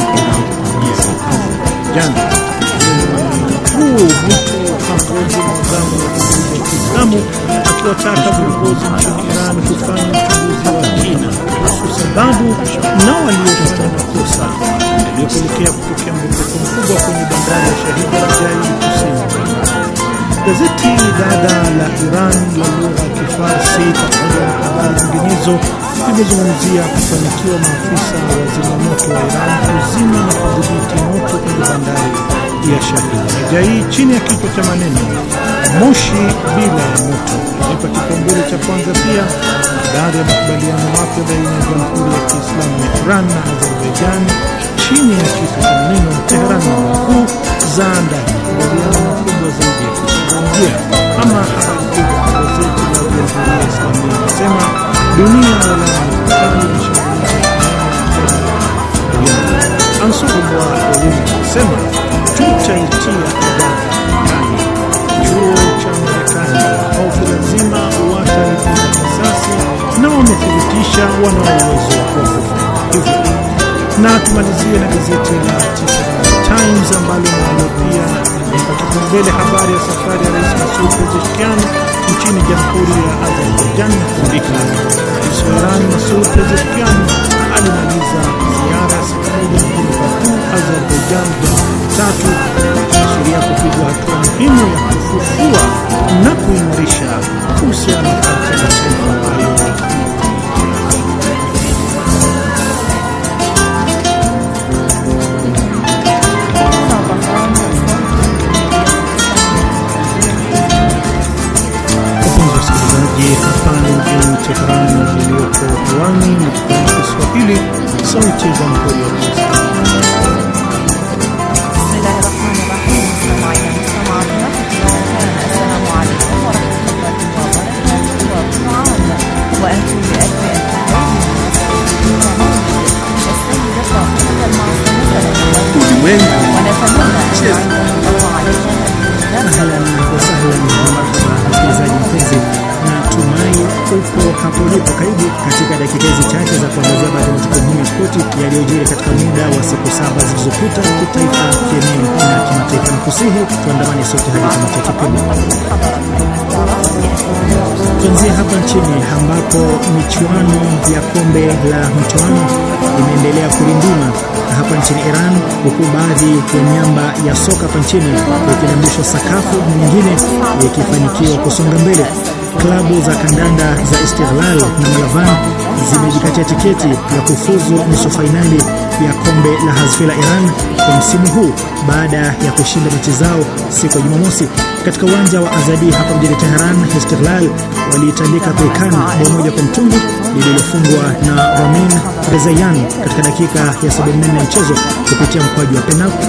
jana. Huu mtu hakozi mwanzamu wa kikundi ya Kiislamu akiwataka viongozi nchini Iran kufanya uchunguzi wa kina kuhusu sababu na waliofanya makosa yaliyopelekea kutokea mlipuko mkubwa kwenye bandari ya Shahidi Raja'i kusini mwa Iran. Gazeti dada la Iran la lugha ya Kifarsi pamoja na habari zinginezo limezungumzia kufanikiwa maafisa wa zimamoto wa Iran kuzima na kudhibiti moto kwenye bandari ya Shahidi Raja'i chini ya kichwa cha maneno moshi bila ya moto. Ipa kipaumbele cha kwanza pia habari ya makubaliano mapya baina ya Jamhuri ya Kiislamu ya Iran na Azerbaijan chini ya kichwa cha maneno Tehran na Baku zaandaa makubaliano makubwa zaidi ya kiteknolojia. Ama habari kubwa ya gazeti la Jamhuri ya Islamu inasema dunia ya leo kali mashambulizi ya Ansarullah wawili wanasema tutaitia adhabu kali. Chuo cha Marekani hofu lazima watalipiza kisasi na wamethibitisha wana uwezo wa kufanya hivyo. Na tumalizie na gazeti la Times ambalo nalo pia limeipa kipaumbele habari ya safari ya Rais Masoud Pezeshkian nchini Jamhuri ya Azerbaijan na kuandika Rais wa Iran Masoud Pezeshkian alimaliza ziara siku moja mjini Baku, Azerbaijan Januari tatu, kuashiria kupiga hatua muhimu ya kufufua na kuimarisha uhusiano kati ya mataifa hayo. Hapa mjini Tehran iliyoko hewani ni kwa Kiswahili sauti ya Jamhuri ya Kiislamu. Bismillahirrahmanirrahim. Assalamu alaikum wa rahmatullahi wa barakatuh. Wa antum bi alfi upo hapo ulipo. Karibu katika dakika hizi chache za kuangazia baadhi ya matukio muhimu ya spoti yaliyojiri katika muda wa siku saba zilizopita kitaifa, kieneo na kimataifa. Na kusihi tuandamane sote hadi tamati ya kipindi. Tuanzie hapa nchini ambapo michuano ya kombe la mtoano imeendelea kurindima hapa nchini Iran, huku baadhi ya miamba ya soka hapa nchini ikilambishwa sakafu na nyingine ikifanikiwa kusonga mbele. Klabu za kandanda za Istiklal na Malavan zimejikatia tiketi ya kufuzu nusu fainali ya kombe la Hazfi la Iran kwa msimu huu baada ya kushinda mechi zao siku ya Jumamosi katika uwanja wa Azadi hapa mjini Tehran. Istiklal waliitandika Turkan bao moja kwa mtungi lililofungwa na Ramin Rezayan katika dakika ya sabini na nne ya mchezo kupitia mkwaju wa penalti.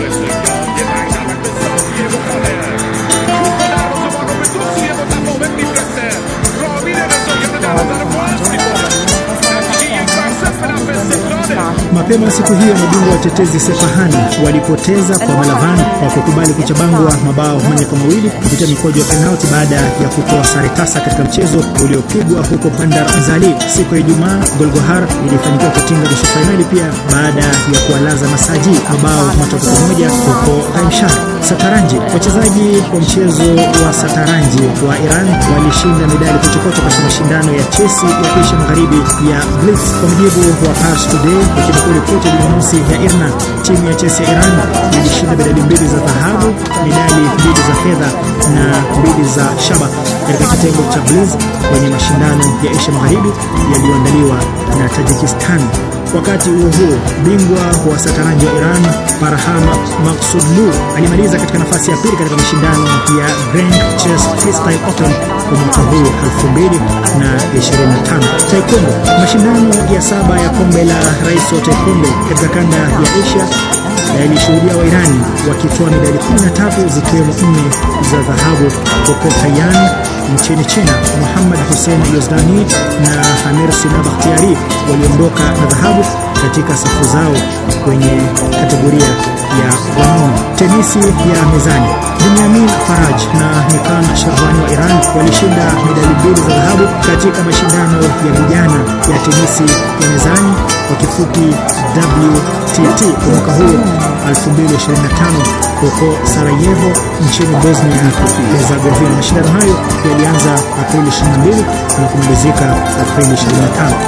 Mapema siku hiyo mabingwa watetezi Sepahan walipoteza kwa Malavan kwa kukubali kuchabangwa mabao manne kwa mawili kupitia mikwaju ya penalti baada ya kutoa sare tasa katika mchezo uliopigwa huko Bandar Anzali siku ya Ijumaa. Golgohar ilifanikiwa kutinga nusu fainali pia baada ya kuwalaza Masaji mabao matatu kwa moja huko Kaimshar. Sataranji, wachezaji wa mchezo wa sataranji wa Iran walishinda medali kochokocho katika mashindano ya chesi ya Asia Magharibi ya Blitz. Kwa mujibu wa Pars Today, ikinukuu ripoti ya Jumamosi ya Irna, timu ya chesi ya Iran ilishinda medali mbili za dhahabu, medali mbili za fedha na mbili za shaba katika kitengo cha Blitz kwenye mashindano ya Asia Magharibi yaliyoandaliwa na Tajikistan. Wakati huo huo, bingwa wa sataranji wa Iran Farham Maksudlu alimaliza katika nafasi ya pili katika mashindano ya Grand Chess Freestyle Open kwa mwaka huu elfu mbili ishirini na tano. Taekwondo, mashindano ya saba ya kombe la rais wa taekwondo katika kanda ya Asia yalishuhudia Wairani wakitoa medali kumi na tatu zikiwemo nne za dhahabu huko Haiyan nchini China. Muhammad Hussein Yozdani na Amir Sina Bakhtiari waliondoka na dhahabu katika safu zao kwenye kategoria ya wanaume. Tenisi ya mezani, Bunyamin Faraj na Nikan Shervani wa Iran walishinda medali mbili za dhahabu katika mashindano ya vijana ya tenisi ya mezani kwa kifupi W T T kwa mwaka huu elfu mbili ishirini na tano huko Sarajevo nchini Bosnia na Herzegovina. Mashindano hayo yalianza Aprili ishirini na mbili na kumalizika Aprili ishirini na tano.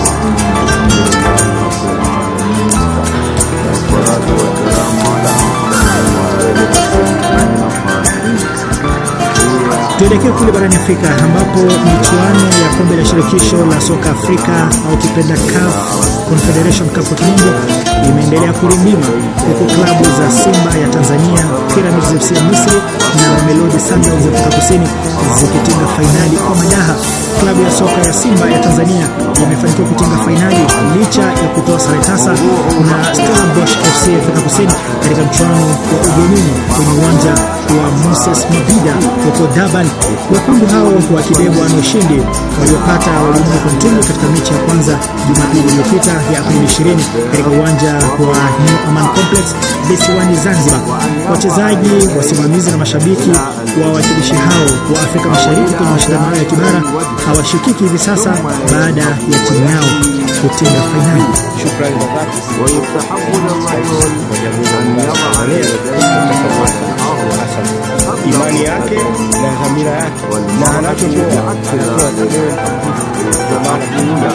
Tuelekea kule barani Afrika ambapo michuano ya kombe la shirikisho la soka Afrika au kipenda C A F Confederation Cup kwa kimombo imeendelea kurindima huku klabu za Simba ya Tanzania, Pyramids F C ya Misri na Mamelodi Sundowns ya Afrika Kusini zikitinga fainali kwa madaha. Klabu ya soka ya Simba ya Tanzania imefanikiwa kutinga fainali licha ya kutoa sare tasa na Stellenbosch F C ya Afrika Kusini katika mchuano wa ugenini kwenye uwanja wa Moses Mabhida huko Durban. Wekundu hao wakibebwa na ushindi waliopata walimudu kwa mtungi katika mechi ya kwanza Jumapili iliyopita ya Aprili ishirini katika uwanja wa New Aman Complex visiwani Zanzibar. Wachezaji, wasimamizi na mashabiki wa wawakilishi hao wa Afrika Mashariki kwenye mashindano hayo ya kibara hawashikiki hivi sasa baada ya timu yao kutinga fainali. Shukrani za dhati imani yake na dhamira yake na anachotoa anatoa leo kwa maana dunia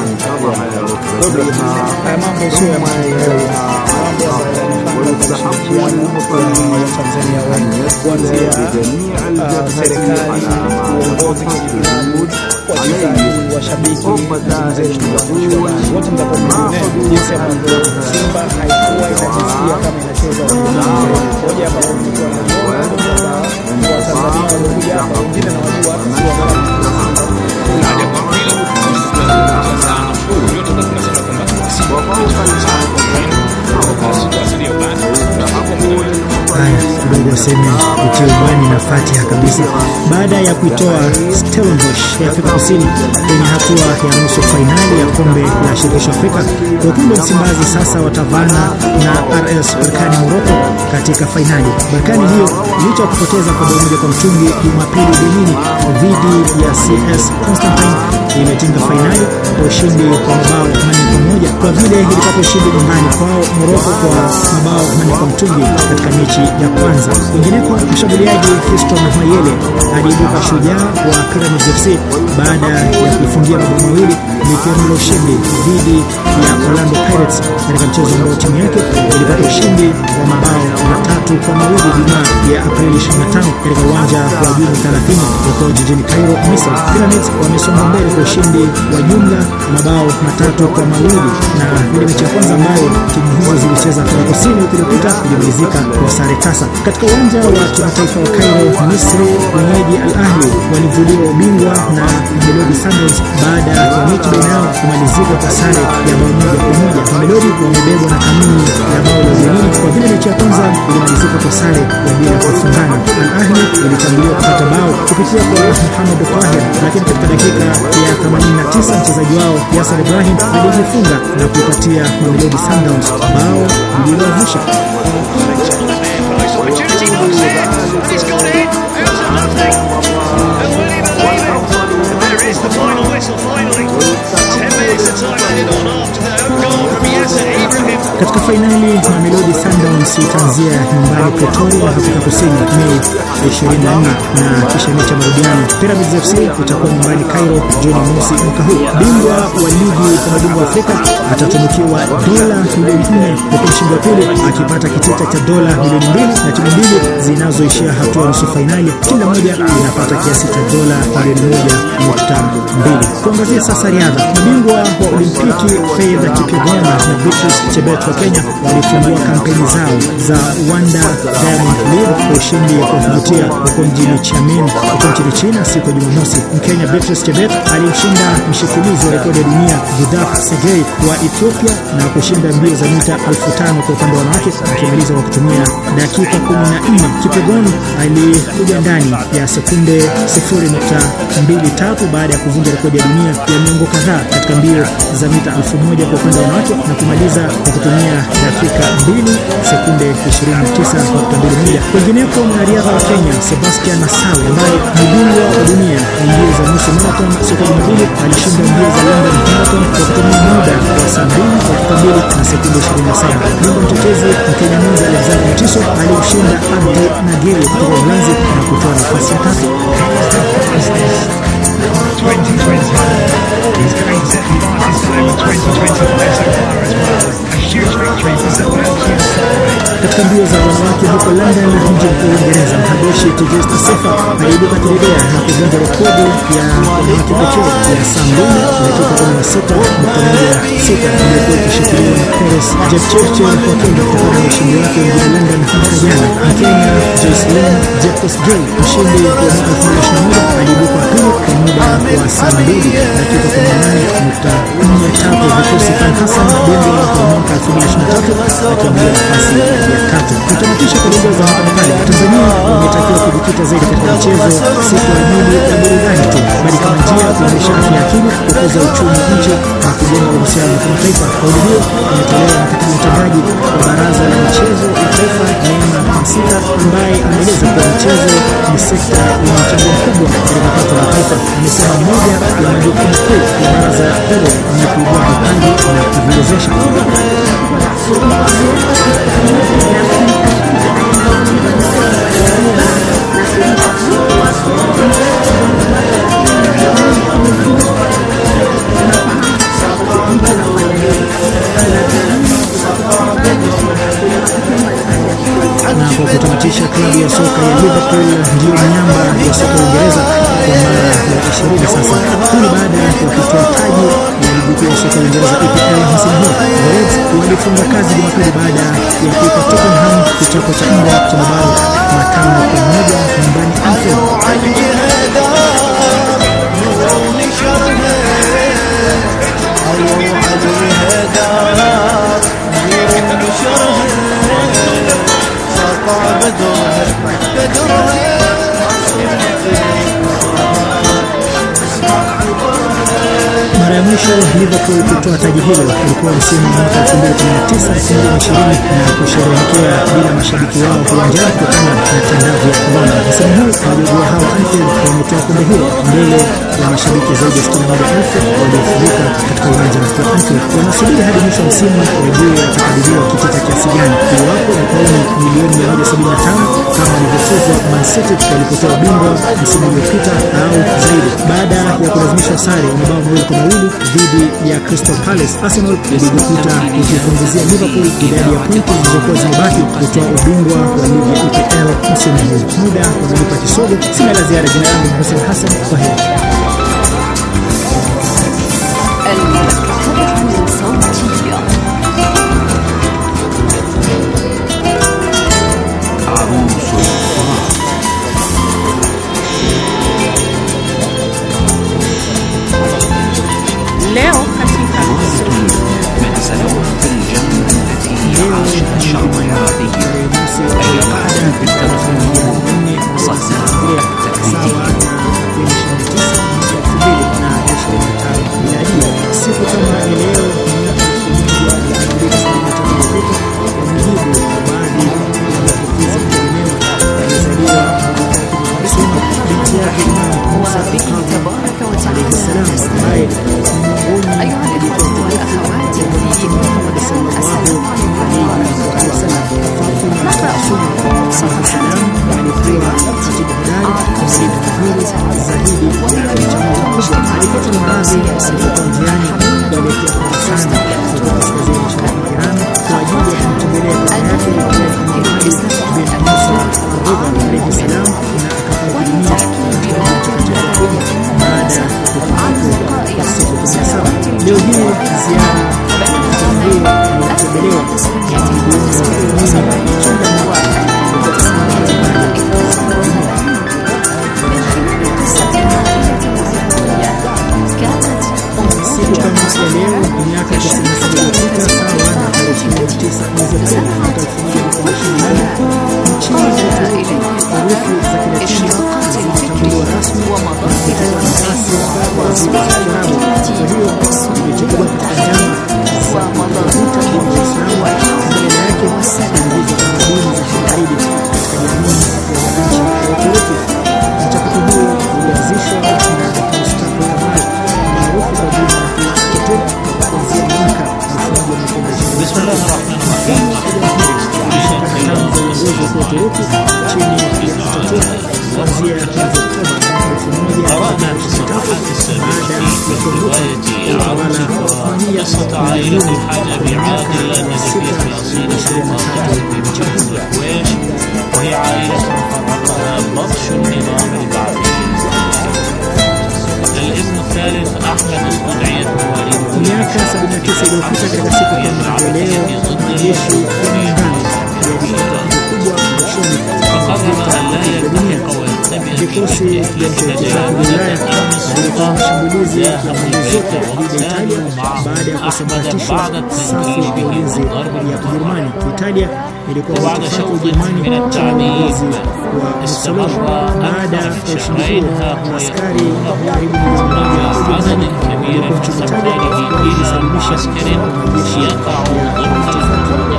haya mambo sio ya mambo ya Tanzania wengi kuanzia serikali, uongozi, wachezaji, washabiki, wote mtapoona jinsi ambavyo Simba haikuwa inajisikia kama inacheza moja ya mambo kwa Tanzania walikuja hapa wengine na wajua kidogo sema utiubani na Fatiha kabisa baada ya kuitoa Stellenbosch ya Afrika Kusini kwenye hatua ya nusu fainali ya kombe la shirikisho Afrika. Wekundu wa Msimbazi sasa watavana na R S Berkane Morocco katika fainali. Berkane hiyo licha ya kupoteza kwa bao moja kwa mtungi Jumapili ugenini dhidi ya C S Constantine imetinga fainali kwa ushindi kwa mabao manne kwa moja kwa vile ilipata ushindi nyumbani kwao Morocco kwa mabao manne kwa mtungi katika mechi ya kwanza kwanza. Ingineko, mshambuliaji Fiston Mayele aliibuka shujaa wa Pyramids F C baada ya kufungia mabao mawili likiwemo la ushindi dhidi ya Orlando Pirates katika mchezo ambao timu yake ilipata ushindi wa mabao matatu kwa mawili Jumaa ya Aprili ishirini na tano katika uwanja wa Juni thelathini huko jijini Cairo, Misri. Pyramids wamesonga mbele kwa ushindi wa jumla mabao matatu kwa mawili, na ile mechi ya kwanza ambayo timu hizo zilicheza Afrika Kusini wiki iliyopita ilimalizika kwa sare tasa. Katika uwanja wa kimataifa wa Cairo, Misri, wenyeji Al Ahly walivuliwa ubingwa na Mamelodi Sundowns baada ya mechi baina yao kumalizika kwa sare ya bao moja kwa moja. Mamelodi wamebebwa na kanuni ya bao la ugenini kwa vile mechi ya kwanza ilimalizika kwa sare ya bila kufungana. Al Ahly ilitangulia kupata bao kupitia kwa Mohamed Tahir, lakini katika dakika ya themanini na tisa mchezaji wao Yasser Ibrahim alijifunga na kupatia Mamelodi Sundowns bao lililoavusha. Katika fainali, Mamelodi Sundowns itaanzia nyumbani Pretoria, Afrika Kusini, Mei ishirini na nne na kisha mechi ya marudiano Pyramids F C itakuwa nyumbani Cairo Juni mosi mwaka huu. Bingwa wa ligi ya mabingwa Afrika atatunukiwa dola milioni nne huku mshindi wa pili akipata kitita cha dola milioni mbili, na timu mbili zinazoishia hatua nusu fainali kila moja inapata kiasi cha dola milioni moja nukta mbili. Kuangazia sasa riadha, mabingwa wa Olimpiki Faith Kipyegon na Beatrice Chebet wa Kenya walifungua kampeni zao za Wanda Diamond League kwa ushindi wa kuvutia huko mjini Xiamen huko nchini China siku ya Jumamosi. Mkenya Beatrice Chebet alimshinda mshikilizi wa rekodi ya dunia Judith Segei wa Ethiopia na kushinda mbio za mita elfu tano kwa upande wa wanawake akimaliza kwa kutumia dakika kumi na nne. Kipyegon alikuja ndani ya sekunde sifuri nukta mbili tatu baada ya kuvunja rekodi ya dunia ya miongo kadhaa katika mbio za mita elfu moja kwa upande wa wanawake na kumaliza kwa kutumia dakika mbili sekunde ishirini na tisa nukta mbili moja. Wengineko, mwanariadha wa Kenya Sebastian Nasawe ambaye ni bingwa wa dunia mbio za nusu marathon siku ya Jumapili alishinda mbio za London Marathon kwa kutumia muda wa saa mbili dakika mbili na sekunde ishirini na saba. Bingwa mtetezi Mkenya mmoja Alexander Mutiso alimshinda Abdi Nageli kutoka Uholanzi na kutoa nafasi ya tatu. twenty twenty is going to be fastest time of twenty twenty-five so far as well. A huge victory for Sebastian Sawe. Katika mbio za wanawake huko London, mji mkuu wa Uingereza, Mhabeshi Tigist Sefa aliibuka kidedea na kuvunja rekodi ya wanawake pekee ya saa mbili dakika kumi na sita nukta moja sita iliyokuwa ikishikiliwa na Peres Jepchirchir wa Kenya kutokana na ushindi wake mjini London mwaka jana. Mkenya Joycelyn Jepkosgei, mshindi wa mwaka elfu mbili na ishirini na moja, aliibuka pili kwa muda wa saa mbili dakika kumi na nane nukta nne tatu. Vikosi Van Hassan, bingwa wa mwaka elfu mbili na ishirini na tatu, akiangalia nafasi ya tatu. Kutamatisha kwa lugha za mapambano, Tanzania wametakiwa kujikita zaidi katika michezo, si kwa ajili ya burudani tu, bali kama njia ya kuimarisha afya ya akili, kukuza uchumi wa nchi na kujenga uhusiano wa kimataifa. Kauli hiyo imetolewa na katibu mtendaji wa Baraza la Michezo ya Taifa Neema Msita, ambaye ameeleza kuwa michezo ni sekta yenye mchango mkubwa katika pato la taifa. Amesema moja ya majukumu kuu ya baraza hilo ni kuibua vipaji na kuviwezesha. Na kwa kutamatisha, klabu ya soka ya Liverpool ndio miamba ya soka ya Uingereza kwa mara ya ishirini sasa. Hii baada ya kutoa taji ya ligi kuu ya soka ya Uingereza E P L msimu huu. Reds walifunga kazi Jumapili baada ya kuipa Tottenham kichapo cha mbwa cha mabao matano kwa moja nyumbani Anfield. Mara ya mwisho Liverpool kutoa taji hilo ilikuwa msimu wa mwaka elfu mbili kumi na tisa elfu mbili ishirini na kusherehekea bila mashabiki wao uwanjani kutokana na tandavu ya corona. Msimu huu majogoo hao Anfield wametoa kombe hilo mbele ya mashabiki zaidi ya sitini na moja elfu waliofurika katika uwanja wa Anfield. Wanasubiri hadi mwisho wa msimu wajue watakadiriwa kitita kiasi gani. Iwapo ni pauni milioni mia moja sabini na tano kama walivyofuzwa Man City walipotoa ubingwa msimu uliopita au zaidi. Baada ya kulazimishwa sare ya mabao mawili kwa mawili dhidi ya Crystal Palace, Arsenal ilijikuta ikipunguzia Liverpool idadi ya pointi zilizokuwa zimebaki kutoa ubingwa wa ligi ya E P L msimu huu. Muda umenipa kisogo, sina la ziada. Jina langu Hussein Hassan, kwa heri. Leo katika siku kama leo أيها الأخوة والأخوات في محمد السلام عليكم نقرأ صلى السلام عليكم leo hii ziara hii inatembelewa siku kama ya leo miaka tisini na saba iliyopita sawa na tarehe ishirini na tisa mwezi Aprili mwaka elfu moja mia tisa ishirini na nane nchini zetu herufi za Kilatini zilitambuliwa rasmi na kupewa nafasi kwa zile za Kiarabu. Kwa hiyo ilichukuliwa katika njama za kuvuta dini za Uislamu mbele yake kuingiza tamaduni za Kimagharibi katika jamii ya wananchi wa Uturuki. Mchakato huo ulianzishwa na Mustafa Kemal maarufu kwa jina la Atatürk kuanzia mwaka elfu moja mia tisa ishirini. Bismillahirrahmanirrahim. Kwa Uturuki chini ya Atatürk kuanzia Oktoba elfu moja mia tisa ishirini na tatu baada ya kuondoka utawala wa Uthmania استطاعين الحاجة بعائلة نزلية في أصيل السلطات بمجلس الكويت وهي عائلة فرقها بطش النظام البعثي. الابن الثالث أحمد استدعيت مواليد miaka sabini na tisa iliyopita katika siku kama leo majeshi ya Muungano yalipata kubwa mwishoni فقرر أن لا يلتحق وينتمي vikosi vya Uingereza vilifanya mashambulizi ya pande zote dhidi ya Italia baada ya kusambaratishwa safu ya ulinzi ya Ujerumani. Italia ilikuwa ikifuata Ujerumani chini ya uongozi wa Mussolini. Baada ya ushindi huo, askari karibu عدد كبير من سفاره إلى معسكر يقع ضمن الخلفية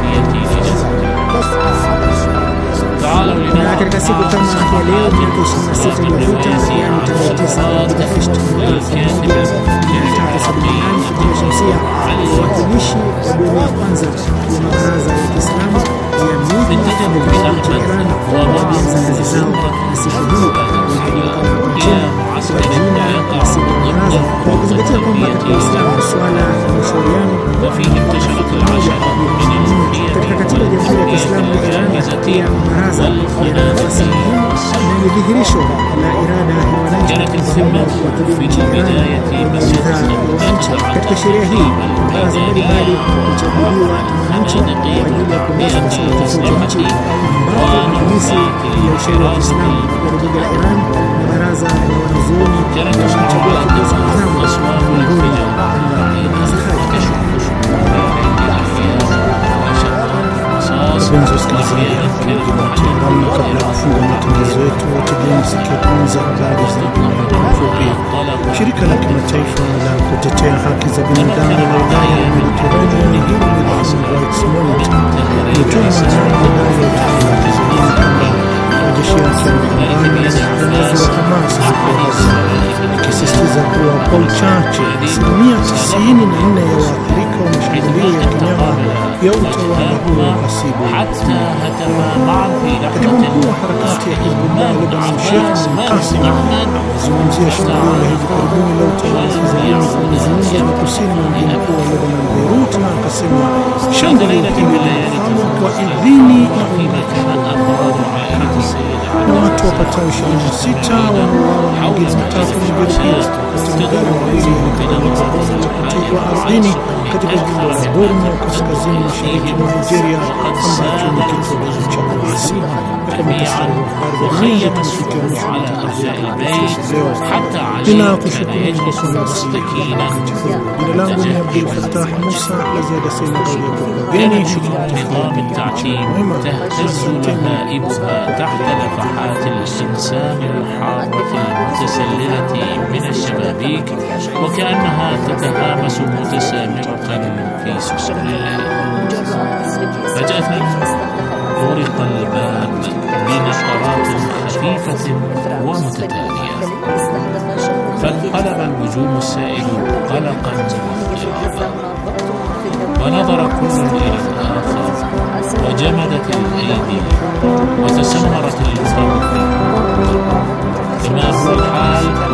na katika siku kama ya leo miaka ishirini na sita iliyopita, yaani tarehe tisa Agosti mwaka elfu moja mia tatu sabini na nane Hijria Shamsia, wawakilishi wa duru ya kwanza ya mabaraza ya Kiislamu ya miji ya nchi ya Iran walianza kazi zao, na siku hii inajulikana hapa nchini kwa jina la siku ya baraza, kwa kuzingatia kwamba katika Uislamu swala la mashauriano katika katiba ya Jamhuri ya Kiislamu ya Iran pia baraza yana nafasi muhimu na ni dhihirisho la irada ya wananchi kwamba wakilinda Iran na bidhaa ya wananchi. Katika sheria hii baraza mbalimbali huchaguliwa na wananchi kwa ajili ya kuendesha masuala tofauti ya nchi, ambapo matumizi ya ushauri wa Kiislamu ya bunge la Iran na baraza la wanazuoni wanachagua kiongozi mwadhamu miongoni mwa baraza hayo. Wapenzi wasikilizaji, Jumatano kabla ya kufunga matangazo yetu, tegeni sikio kwanza habari za dunia kwa ufupi. Shirika la kimataifa la kutetea haki za binadamu la Ulaya ya Mediterranean Human Rights Monitor ilitoa madai ya Tanzania kwamba majeshi yake yamepambana na viongozi wa Hamas huko Gaza, ikisisitiza kuwa kwa uchache asilimia tisini na nne ya waathirika wa mashambulizi mbiu ya kinyama ya utawala huo ghasibu. Katibu mkuu wa harakati ya Hizbullah Lebanon, Sheikh Qasim, amezungumzia shambulio la hivi karibuni la utawala wa Kizayuni kwa mji wa kusini mwa mji mkuu wa Lebanon, Beirut, na akasema shambulio hili lilifanywa kwa idhini ya mamlaka na watu wapatao ishirini na sita wameuawa na wengine watatu wamejeruhiwa wakati magari mawili yalipigwa bomu la kutegwa ardhini katika jimbo la Borno kaskazini mashariki mwa Nigeria ambacho ni kitovu cha uasi. Kwa muhtasari wa habari za dunia tumefikia mwisho wa matangazo yetu leo. Ninakushukuruni kwa kuwa nasi wakati huu. Jina langu ni Abdul Fattah Musa. La ziada sina ghairi ya kuwageni نظام التعليم تهتز نهائبها تحت نفحات الإنسان الحارة المتسللة من الشبابيك، وكأنها تتهامس متسامرة في سسر الليل. فجأة طرق الباب بنقرات خفيفة ومتتالية، فانقلب النجوم السائل قلقا واضطرابا، ونظر كل إلى الآخر، وجمدت الأيدي وتسمرت القلوب، كما هو الحال مع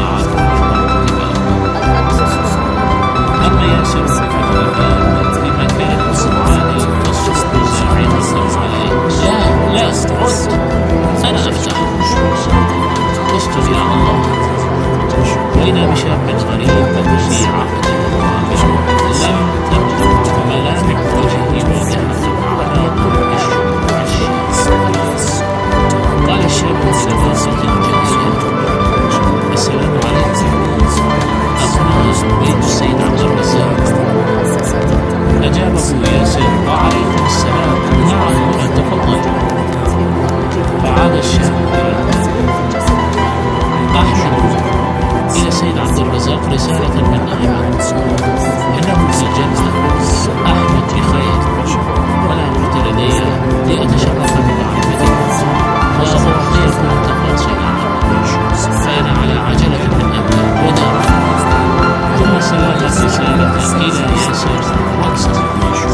أما ياسر فتح الباب بمكان السمعان تصب زاعمة عليه. لا لا قلت أنا أفتح، استر يا الله. وإذا بشاب غريب في عقد لم تبدو ملامح وجهه واضحة على ضوء الشمس. قال الشاب بلباسة جديدة: السلام عليكم، أخنا بيت السيد عبد الرزاق. أجابه ياسر: وعليكم السلام، نعم هنا تفضل. فعاد الشاب: أحمد إلى السيد عبد الرزاق رسالة من أحمد، إنه في الجنة، أحمد بخير، ولا بد لدي لأتشرف بمعرفته وأعطيكم تفاصيل عنه، فأنا على عجلة من أبناء ودار. ثم سلم الرسالة إلى ياسر وانصرف.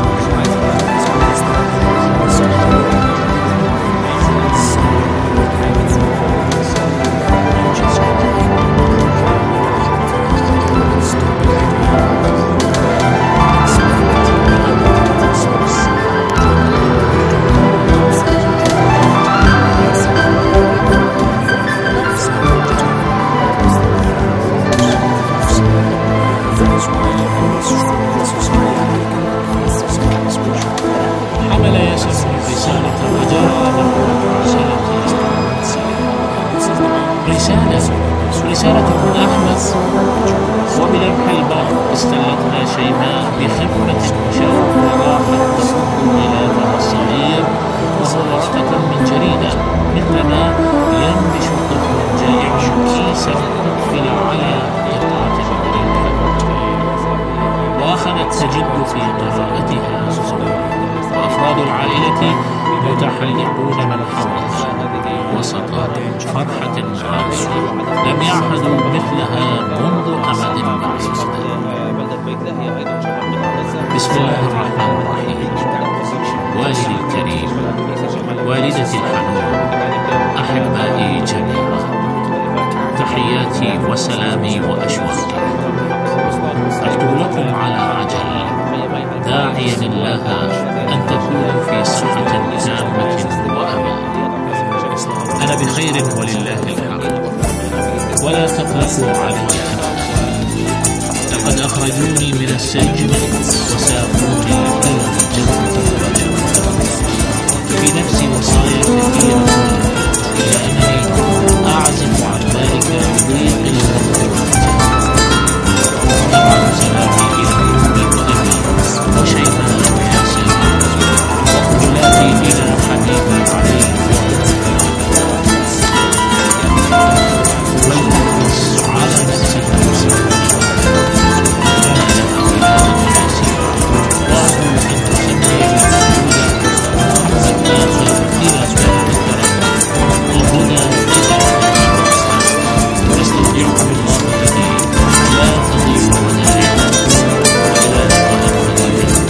حمل ياسر الرسالة وجرى رسالة رسالة من أحمد. وبلمح الباب استلتنا شيماء بخفة وشوق وراحت تفك غلافها الصغير وهو ورقة من جريدة، مثلما ينبش طفل جائع كيسا مقفل على قطعة الورقة، وأخذت تجد في قراءتها، وأفراد العائلة يتحلقون من حولها وسط فرحة عابرة لم يعهدوا مثلها منذ أمد بعيد. بسم الله الرحمن الرحيم. والدي الكريم، والدتي الحنون، أحبائي جميعا، تحياتي وسلامي وأشواقي. أكتب لكم على عجل داعيا الله أن تكونوا في صحة تامة وأمان. أنا بخير ولله الحمد، ولا تقلقوا علي أبدا. لقد أخرجوني من السجن وساقوني إلى الجنة والجنة. في نفسي وصايا كثيرة إلا أنني أعزف عن ذلك بضيق الوقت. أبعث سلامي إلى أمي وأبي وشيماء وياسر وأولادي إلى حبيبي عليه والنفس على نفسه وأستودعكم الله الذي لا تضيع ودائعه ولا تضيع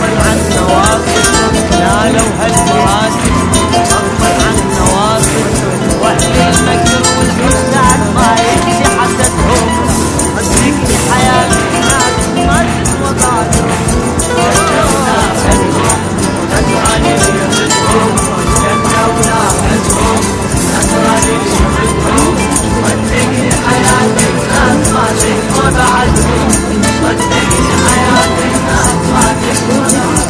عن نواصب نالوا هالمراسم غصبا عن نواصب واهل المكر والفساد ما يمشي حسدهم صدقني حياتي ما ما تتوضعهم جنونا حزهم نسراني يمدهم جنونا حزهم نسراني يمدهم صدقني حياتي الناس ما تتوضعهم صدقني حياتي الناس ما تتوضعهم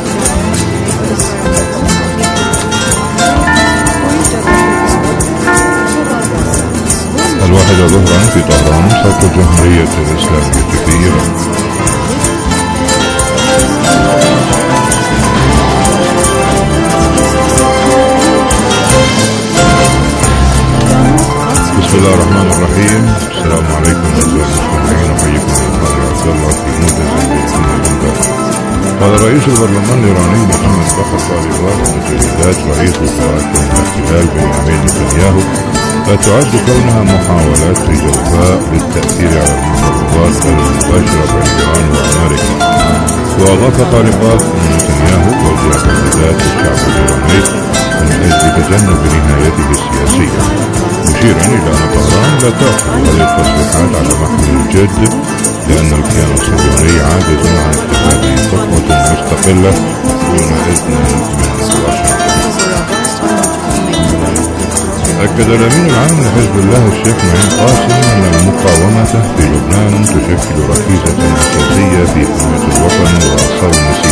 الواحدة ظهرا في طهران صوت الجمهورية الإسلامية في إيران. بسم الله الرحمن الرحيم. السلام عليكم أعزائي المستمعين، أحييكم القاضي عبد الله في موجز بإذن. قال رئيس البرلمان الإيراني محمد بكر قاضي المجلدات رئيس وزراء الاحتلال بنيامين نتنياهو لا تعد كونها محاولات لجوفاء للتأثير على المفاوضات المباشرة بين إيران وأمريكا. وأضاف طالبات نتنياهو توجيه تهديدات للشعب الإيراني من أجل تجنب نهايته السياسية، مشيرا إلى أن طهران لا تأخذ هذه التصريحات على محمل الجد، لأن الكيان الصهيوني عاجز عن اتخاذ خطوة مستقلة دون إذن من واشنطن. أكد الأمين العام لحزب الله الشيخ معين قاسم أن المقاومة في لبنان تشكل ركيزة أساسية في حماية الوطن وصون